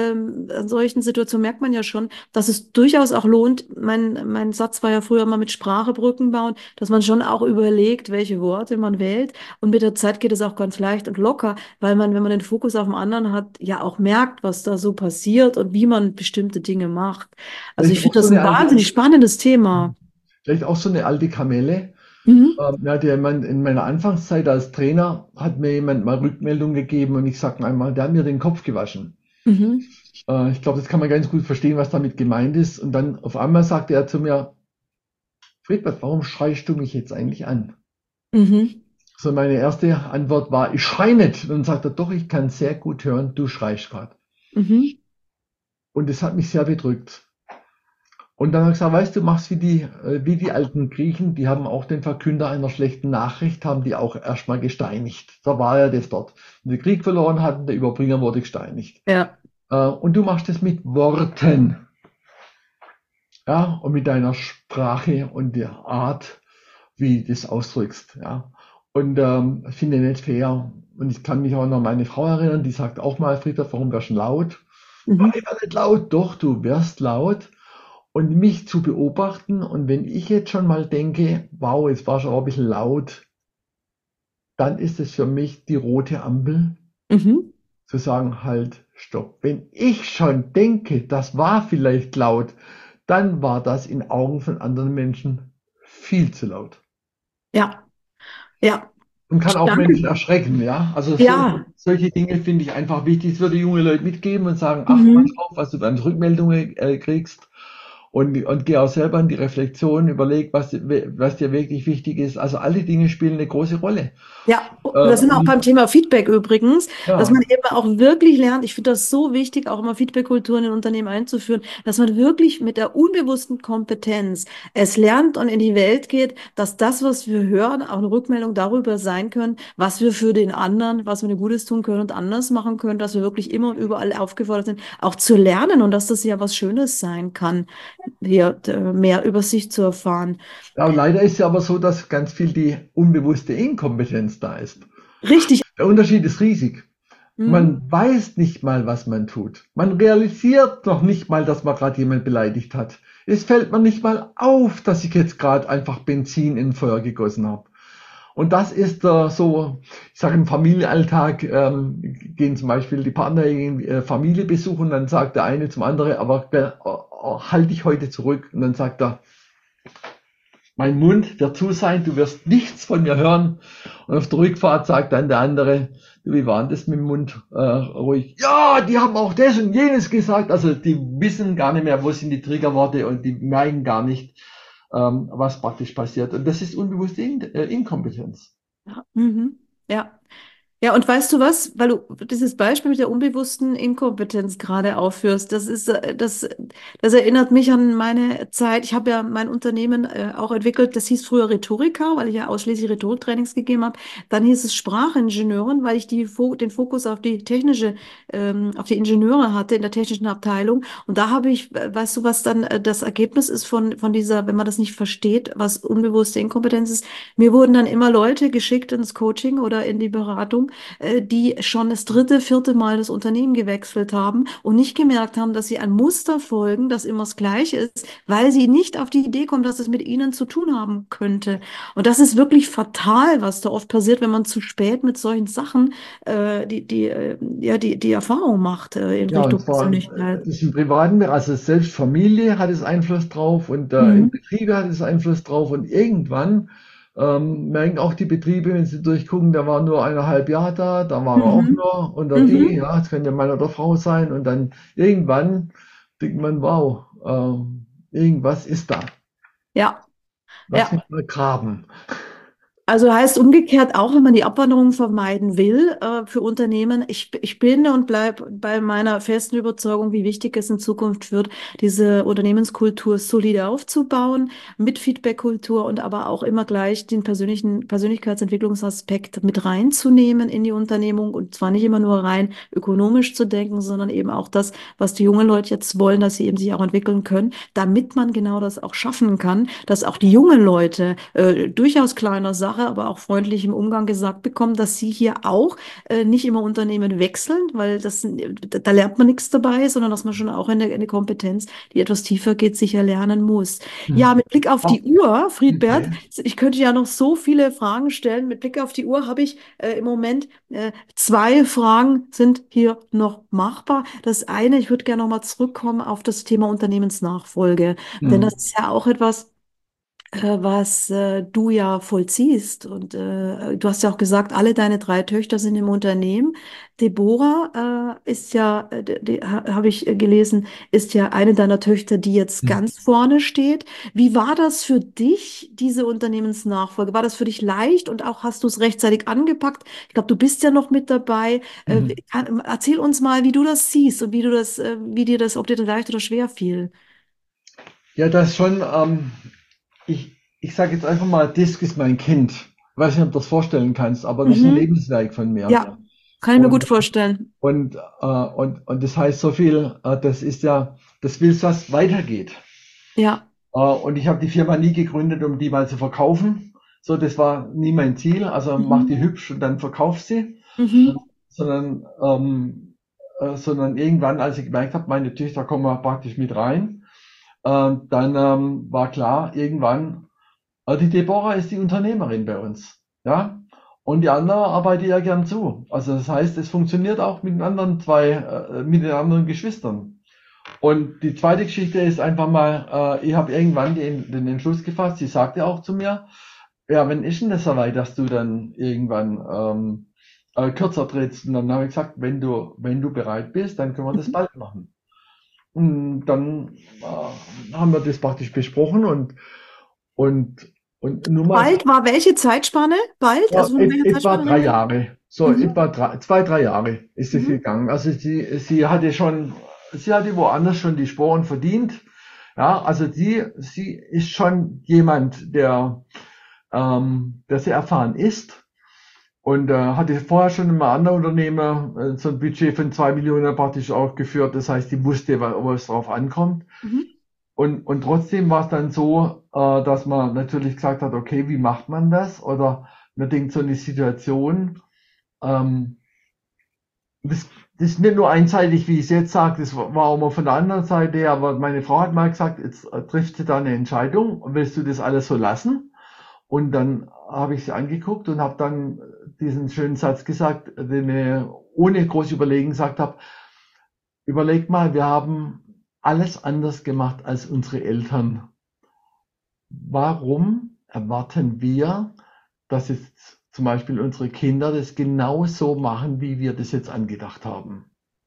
an solchen Situationen merkt man ja schon, dass es durchaus auch lohnt. Mein Satz war ja früher mal mit Sprache Sprache Brücken bauen, dass man schon auch überlegt, welche Worte man wählt. Und mit der Zeit geht es auch ganz leicht und locker, weil man, wenn man den Fokus auf dem anderen hat, ja auch merkt, was da so passiert und wie man bestimmte Dinge macht. Also ich Vielleicht auch finde so das ein eine alte, wahnsinnig spannendes Thema. vielleicht auch so eine alte Kamelle. Mhm. Ja, in meiner Anfangszeit als Trainer hat mir jemand mal Rückmeldung gegeben und ich sage einmal, der hat mir den Kopf gewaschen. Mhm. Ich glaube, das kann man ganz gut verstehen, was damit gemeint ist. Und dann auf einmal sagte er zu mir, Friedbert, warum schreist du mich jetzt eigentlich an? Mhm. So meine erste Antwort war, ich schrei nicht. Und dann sagt er, doch, ich kann sehr gut hören, du schreist gerade. Mhm. Und das hat mich sehr bedrückt. Und dann hat er gesagt, weißt du, machst wie die alten Griechen, die haben auch den Verkünder einer schlechten Nachricht, haben die auch erstmal gesteinigt. Da war ja das dort. Wenn die Krieg verloren hatten, der Überbringer wurde gesteinigt. Ja. Und du machst es mit Worten, ja, und mit deiner Sprache und der Art, wie du das ausdrückst, ja. Und ich finde nicht fair. Und ich kann mich auch noch an meine Frau erinnern, die sagt auch mal, Friedrich, warum wirst du laut? Mhm. Ich werde nicht laut, doch, du wirst laut. Und mich zu beobachten und wenn ich jetzt schon mal denke, wow, jetzt war schon auch ein bisschen laut, dann ist es für mich die rote Ampel, Mhm. zu sagen, halt, stopp. Wenn ich schon denke, das war vielleicht laut, dann war das in Augen von anderen Menschen viel zu laut. Ja. Ja. Und kann auch Menschen Danke. erschrecken, ja. Also Ja. solche Dinge finde ich einfach wichtig. Das würde junge Leute mitgeben und sagen, achte mal Mhm. drauf, was du an Rückmeldungen kriegst. Und geh auch selber in die Reflexion, überleg, was dir wirklich wichtig ist. Also alle Dinge spielen eine große Rolle. Ja, wir sind auch beim Und Thema Feedback übrigens, dass man ja, eben auch wirklich lernt, ich finde das so wichtig, auch immer Feedback-Kulturen in Unternehmen einzuführen, dass man wirklich mit der unbewussten Kompetenz es lernt und in die Welt geht, dass das, was wir hören, auch eine Rückmeldung darüber sein können, was wir für den anderen, was wir denn Gutes tun können und anders machen können, dass wir wirklich immer und überall aufgefordert sind, auch zu lernen und dass das ja was Schönes sein kann, hier mehr über sich zu erfahren. ja, leider ist ja aber so, dass ganz viel die unbewusste Inkompetenz da ist. Richtig. Der Unterschied ist riesig. Mhm. Man weiß nicht mal, was man tut. Man realisiert noch nicht mal, dass man gerade jemand beleidigt hat. Es fällt man nicht mal auf, dass ich jetzt gerade einfach Benzin in Feuer gegossen habe. Und das ist so, ich sage im Familienalltag, gehen zum Beispiel die Partner in Familie besuchen, dann sagt der eine zum anderen, aber halt dich heute zurück. Und dann sagt er, mein Mund wird zu sein, du wirst nichts von mir hören. Und auf der Rückfahrt sagt dann der andere, du, wie war denn das mit dem Mund ruhig? Ja, die haben auch das und jenes gesagt. Also die wissen gar nicht mehr, wo sind die Triggerworte und die merken gar nicht, was praktisch passiert. Und das ist unbewusste Inkompetenz. Ja. Mhm. Ja. Ja, und weißt du was, weil du dieses Beispiel mit der unbewussten Inkompetenz gerade aufführst, das erinnert mich an meine Zeit. Ich habe ja mein Unternehmen auch entwickelt, das hieß früher Rhetorica, weil ich ja ausschließlich Rhetoriktrainings gegeben habe. Dann hieß es Sprachingenieurin, weil ich den Fokus auf die auf die Ingenieure hatte in der technischen Abteilung. Und da habe ich, weißt du, was dann das Ergebnis ist von dieser, wenn man das nicht versteht, was unbewusste Inkompetenz ist? Mir wurden dann immer Leute geschickt ins Coaching oder in die Beratung, die schon das dritte, vierte Mal das Unternehmen gewechselt haben und nicht gemerkt haben, dass sie ein Muster folgen, das immer das Gleiche ist, weil sie nicht auf die Idee kommen, dass es mit ihnen zu tun haben könnte. Und das ist wirklich fatal, was da oft passiert, wenn man zu spät mit solchen Sachen die Erfahrung macht in Ja, und Richtung zwar Persönlichkeit. ist im privaten Bereich, also selbst Familie hat es Einfluss drauf und im Mhm. Betriebe hat es Einfluss drauf und irgendwann merken auch die Betriebe, wenn sie durchgucken, der war nur 1,5 Jahre da, da war er auch Mhm. nur und die, Mhm. ja, es könnte Mann oder Frau sein und dann irgendwann denkt man, wow, irgendwas ist da. Ja. Lass Ja, mich mal graben. also heißt umgekehrt auch, wenn man die Abwanderung vermeiden will, für Unternehmen, ich bin und bleibe bei meiner festen Überzeugung, wie wichtig es in Zukunft wird, diese Unternehmenskultur solide aufzubauen, mit Feedbackkultur und aber auch immer gleich den Persönlichkeitsentwicklungsaspekt mit reinzunehmen in die Unternehmung und zwar nicht immer nur rein ökonomisch zu denken, sondern eben auch das, was die jungen Leute jetzt wollen, dass sie eben sich auch entwickeln können, damit man genau das auch schaffen kann, dass auch die jungen Leute durchaus kleiner sagen, Sprache, aber auch freundlich im Umgang gesagt bekommen, dass Sie hier auch nicht immer Unternehmen wechseln, weil da lernt man nichts dabei, sondern dass man schon auch eine Kompetenz, die etwas tiefer geht, sicher lernen muss. Ja, Mhm. mit Blick auf Ah, die Uhr, Friedbert, okay. ich könnte ja noch so viele Fragen stellen. Mit Blick auf die Uhr habe ich im Moment zwei Fragen sind hier noch machbar. Das eine, ich würde gerne noch mal zurückkommen auf das Thema Unternehmensnachfolge, denn das Mhm. ist ja auch etwas, was du ja vollziehst. Und du hast ja auch gesagt, alle deine drei Töchter sind im Unternehmen. Deborah ist ja, habe ich gelesen, ist ja eine deiner Töchter, die jetzt Mhm. ganz vorne steht. Wie war das für dich, diese Unternehmensnachfolge? War das für dich leicht und auch hast du es rechtzeitig angepackt? Ich glaube, du bist ja noch mit dabei. Mhm. Erzähl uns mal, wie du das siehst und wie dir das, ob dir das leicht oder schwer fiel. Ja, das schon, ich sage jetzt einfach mal, Disk ist mein Kind. Ich weiß nicht, ob du das vorstellen kannst, aber das ist ein Mhm. Lebenswerk von mir. Ja, kann ich mir gut Und, vorstellen. und das heißt so viel, das ist ja, das willst, was weitergeht. Ja. Und ich habe die Firma nie gegründet, um die mal zu verkaufen. So, das war nie mein Ziel. Also mach die Mhm. hübsch und dann verkauf sie. Mhm. Sondern, sondern irgendwann, als ich gemerkt habe, meine Töchter kommen mal praktisch mit rein, dann war klar, irgendwann, die Deborah ist die Unternehmerin bei uns. Ja. Und die andere arbeitet ja gern zu. Also das heißt, es funktioniert auch mit den anderen mit den anderen Geschwistern. Und die zweite Geschichte ist einfach mal, ich habe irgendwann den Entschluss gefasst, sie sagte auch zu mir, ja, wenn ist denn das soweit, dass du dann irgendwann kürzer trittst? Und dann habe ich gesagt, wenn du bereit bist, dann können wir das Mhm. bald machen. Und dann haben wir das praktisch besprochen und, und nur mal, Bald war welche Zeitspanne? Bald? ja, Also von welcher etwa Zeitspanne drei reden wir? Jahre, so Mhm. etwa zwei, drei Jahre ist es Mhm. gegangen. Also sie hatte woanders schon die Sporen verdient. Ja, also sie ist schon jemand, der sehr erfahren ist und hatte vorher schon in einem anderen Unternehmen so ein Budget von 2 Millionen praktisch auch geführt. Das heißt, die wusste, was drauf ankommt. Mhm. Und trotzdem war es dann so, dass man natürlich gesagt hat, okay, wie macht man das? Oder man denkt so eine Situation, ähm, das, das ist nicht nur einseitig, wie ich es jetzt sage, das war auch mal von der anderen Seite her, aber meine Frau hat mal gesagt, jetzt trifft sie da eine Entscheidung, willst du das alles so lassen? Und dann habe ich sie angeguckt und habe dann diesen schönen Satz gesagt, den ich ohne groß überlegen gesagt habe, überleg mal, wir haben alles anders gemacht als unsere Eltern. Warum erwarten wir, dass jetzt zum Beispiel unsere Kinder das genau so machen, wie wir das jetzt angedacht haben?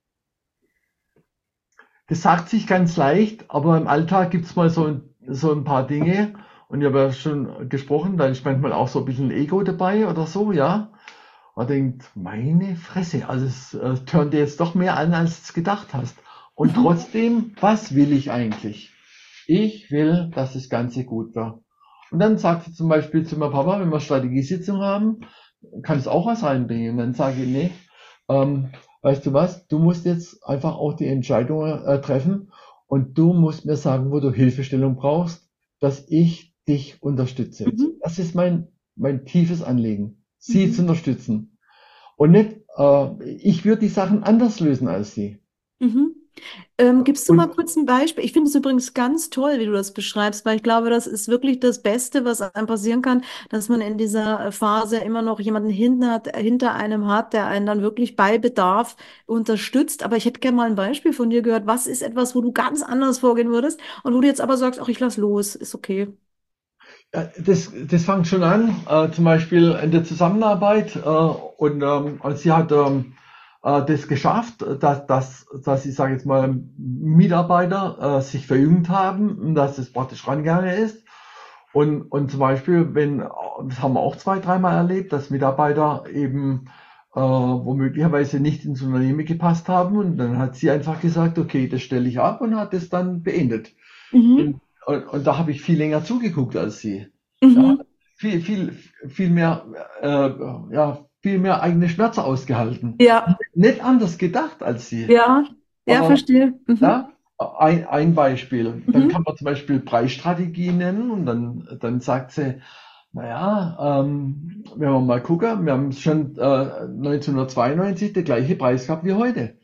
Das sagt sich ganz leicht, aber im Alltag gibt es mal so ein paar Dinge. Und ich habe ja schon gesprochen, da ist manchmal auch so ein bisschen Ego dabei oder so, ja. Man denkt, meine Fresse, also es turnt dir jetzt doch mehr an, als du es gedacht hast. Und Mhm. trotzdem, was will ich eigentlich? Ich will, dass das Ganze gut wird. Und dann sagt sie zum Beispiel zu mir, Papa, wenn wir Strategiesitzung haben, kannst du auch was reinbringen. Und dann sage ich, nee, ähm, weißt du was, du musst jetzt einfach auch die Entscheidungen treffen und du musst mir sagen, wo du Hilfestellung brauchst, dass ich dich unterstütze. Mhm. Das ist mein tiefes Anliegen, sie zu Mhm. unterstützen. Und nicht, ich würde die Sachen anders lösen als sie. Mhm. Gibst du mal Und kurz ein Beispiel? Ich finde es übrigens ganz toll, wie du das beschreibst, weil ich glaube, das ist wirklich das Beste, was einem passieren kann, dass man in dieser Phase immer noch jemanden hinter einem hat, der einen dann wirklich bei Bedarf unterstützt. Aber ich hätte gerne mal ein Beispiel von dir gehört. Was ist etwas, wo du ganz anders vorgehen würdest und wo du jetzt aber sagst, ach, ich lass los, ist okay. das fängt schon an, zum Beispiel in der Zusammenarbeit. Und sie hat das geschafft, dass ich sage jetzt mal, Mitarbeiter sich verjüngt haben, und dass es praktisch rangegangen ist. Und zum Beispiel, das haben wir auch zwei, dreimal erlebt, dass Mitarbeiter eben womöglicherweise nicht ins Unternehmen gepasst haben. Und dann hat sie einfach gesagt, okay, das stelle ich ab und hat es dann beendet. Mhm. Und da habe ich viel länger zugeguckt als sie. Ja, Mhm. viel, viel, viel mehr, viel mehr eigene Schmerzen ausgehalten. Ja, Nicht anders gedacht als sie. ja, ja, Aber verstehe. Mhm. ja, ein Beispiel. Dann Mhm. kann man zum Beispiel Preisstrategie nennen und dann sagt sie, Naja, wenn wir mal gucken, wir haben schon 1992 der gleiche Preis gehabt wie heute.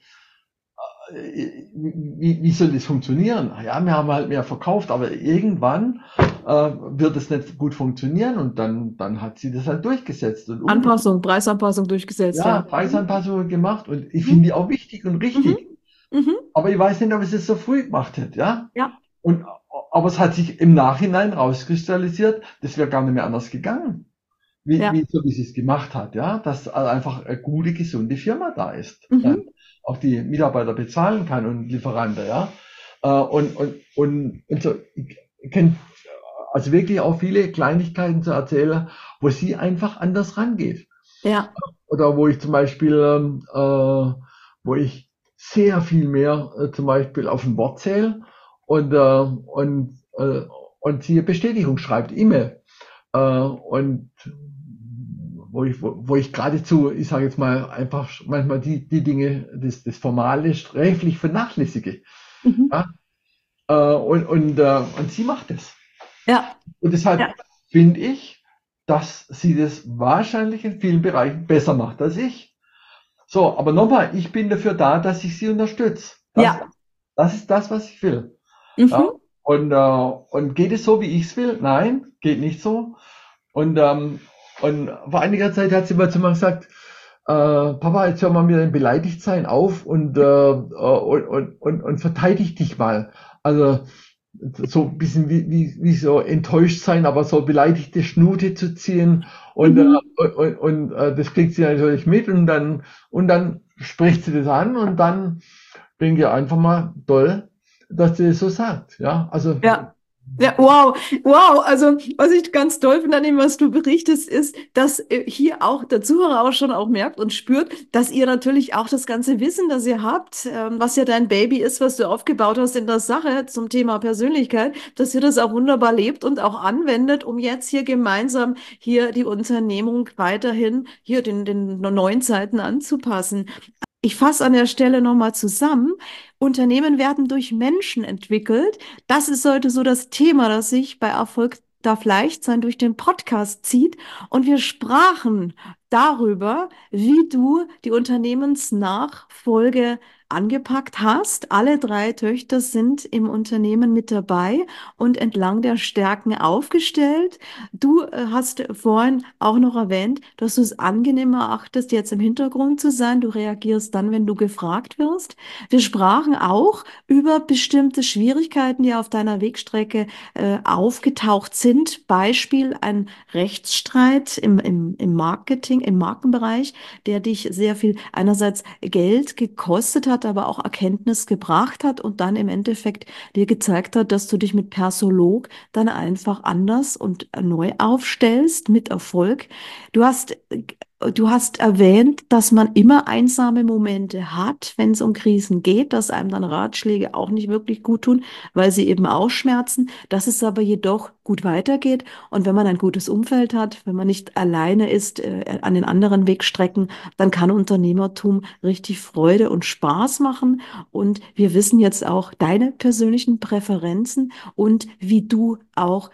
Wie soll das funktionieren? Ja, wir haben halt mehr verkauft, aber irgendwann wird es nicht gut funktionieren und dann hat sie das halt durchgesetzt und Preisanpassung durchgesetzt, ja, ja. Preisanpassungen gemacht und ich finde Mhm. die auch wichtig und Mhm. richtig. Mhm. Aber ich weiß nicht, ob es das so früh gemacht hätte, ja. Ja, Und, aber es hat sich im Nachhinein rauskristallisiert, das wäre gar nicht mehr anders gegangen, ja. wie sie es gemacht hat, ja, dass einfach eine gute, gesunde Firma da ist, dann Mhm. auch die Mitarbeiter bezahlen kann und Lieferanten, ja. Und so, ich kenne also wirklich auch viele Kleinigkeiten zu erzählen, wo sie einfach anders rangeht. Ja. Oder wo ich zum Beispiel, wo ich sehr viel mehr zum Beispiel auf ein Wort zähle und sie eine Bestätigung schreibt, E-Mail. Und wo ich geradezu, ich sage jetzt mal, einfach manchmal die Dinge, das Formale sträflich vernachlässige. Mhm. Ja? Und sie macht es. Ja. Und Ja. deshalb finde ich, dass sie das wahrscheinlich in vielen Bereichen besser macht als ich. So, aber nochmal, ich bin dafür da, dass ich sie unterstütze. Ja. Das ist das, was ich will. Ja, Mhm. und geht es so, wie ich es will? Nein, geht nicht so. Und, ähm, und vor einiger Zeit hat sie mal zu mir gesagt, Papa, jetzt hör mal mit dem Beleidigtsein auf und verteidig dich mal. Also so ein bisschen wie so enttäuscht sein, aber so beleidigte Schnute zu ziehen Mhm. das kriegt sie natürlich mit und dann spricht sie das an und dann denke ich einfach mal, toll, dass sie das so sagt. Ja, also Ja. Ja, wow, wow. Also, was ich ganz toll finde an dem, was du berichtest, ist, dass hier auch der Zuhörer auch schon auch merkt und spürt, dass ihr natürlich auch das ganze Wissen, das ihr habt, was ja dein Baby ist, was du aufgebaut hast in der Sache zum Thema Persönlichkeit, dass ihr das auch wunderbar lebt und auch anwendet, um jetzt hier gemeinsam hier die Unternehmung weiterhin hier den neuen Zeiten anzupassen. Ich fasse an der Stelle nochmal zusammen. Unternehmen werden durch Menschen entwickelt. Das ist heute so das Thema, das sich bei Erfolg darf leicht sein durch den Podcast zieht. Und wir sprachen darüber, wie du die Unternehmensnachfolge angepackt hast. Alle drei Töchter sind im Unternehmen mit dabei und entlang der Stärken aufgestellt. Du hast vorhin auch noch erwähnt, dass du es angenehm erachtest, jetzt im Hintergrund zu sein. Du reagierst dann, wenn du gefragt wirst. Wir sprachen auch über bestimmte Schwierigkeiten, die auf deiner Wegstrecke aufgetaucht sind. Beispiel ein Rechtsstreit im Marketing, im Markenbereich, der dich sehr viel einerseits Geld gekostet hat, aber auch Erkenntnis gebracht hat und dann im Endeffekt dir gezeigt hat, dass du dich mit Persolog dann einfach anders und neu aufstellst mit Erfolg. Du hast, du hast erwähnt, dass man immer einsame Momente hat, wenn es um Krisen geht, dass einem dann Ratschläge auch nicht wirklich gut tun, weil sie eben auch schmerzen, dass es aber jedoch gut weitergeht. Und wenn man ein gutes Umfeld hat, wenn man nicht alleine ist an den anderen Wegstrecken, dann kann Unternehmertum richtig Freude und Spaß machen. Und wir wissen jetzt auch deine persönlichen Präferenzen und wie du auch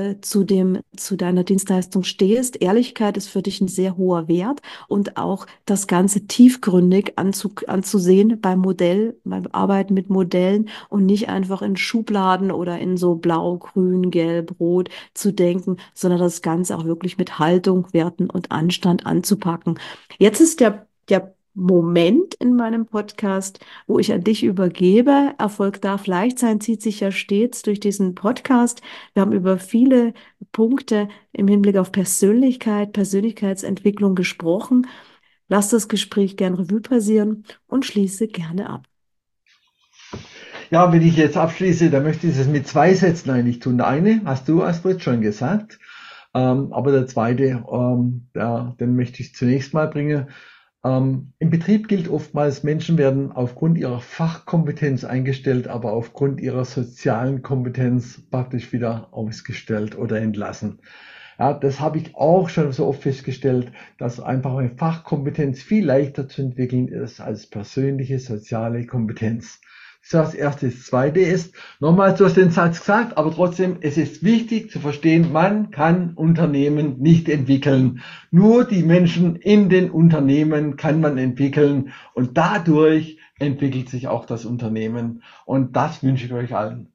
zu deiner Dienstleistung stehst. Ehrlichkeit ist für dich ein sehr hoher Wert und auch das Ganze tiefgründig anzusehen beim Arbeiten mit Modellen und nicht einfach in Schubladen oder in so blau, grün, gelb, rot zu denken, sondern das Ganze auch wirklich mit Haltung, Werten und Anstand anzupacken. Jetzt ist der Moment in meinem Podcast, wo ich an dich übergebe. Erfolg darf leicht sein, zieht sich ja stets durch diesen Podcast. Wir haben über viele Punkte im Hinblick auf Persönlichkeit, Persönlichkeitsentwicklung gesprochen. Lass das Gespräch gern Revue passieren und schließe gerne ab. ja, wenn ich jetzt abschließe, dann möchte ich es mit zwei Sätzen eigentlich tun. Der eine hast du, Astrid, schon gesagt, aber der zweite, den möchte ich zunächst mal bringen. Im Betrieb gilt oftmals, Menschen werden aufgrund ihrer Fachkompetenz eingestellt, aber aufgrund ihrer sozialen Kompetenz praktisch wieder ausgestellt oder entlassen. Ja, das habe ich auch schon so oft festgestellt, dass einfach eine Fachkompetenz viel leichter zu entwickeln ist als persönliche soziale Kompetenz. Das ist das Erste. Das Zweite ist, nochmals, du hast den Satz gesagt, aber trotzdem, es ist wichtig zu verstehen, man kann Unternehmen nicht entwickeln. Nur die Menschen in den Unternehmen kann man entwickeln und dadurch entwickelt sich auch das Unternehmen. Und das wünsche ich euch allen.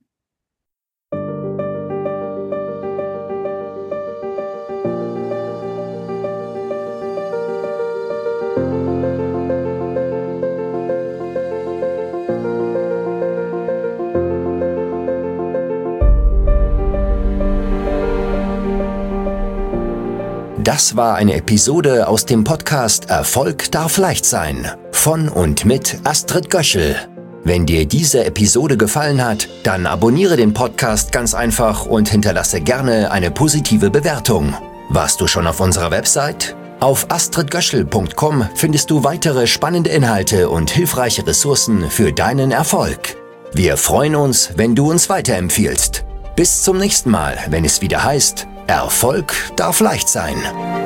Das war eine Episode aus dem Podcast Erfolg darf leicht sein von und mit Astrid Göschel. Wenn dir diese Episode gefallen hat, dann abonniere den Podcast ganz einfach und hinterlasse gerne eine positive Bewertung. Warst du schon auf unserer Website? Auf astridgöschel.com findest du weitere spannende Inhalte und hilfreiche Ressourcen für deinen Erfolg. Wir freuen uns, wenn du uns weiterempfiehlst. Bis zum nächsten Mal, wenn es wieder heißt, Erfolg darf leicht sein.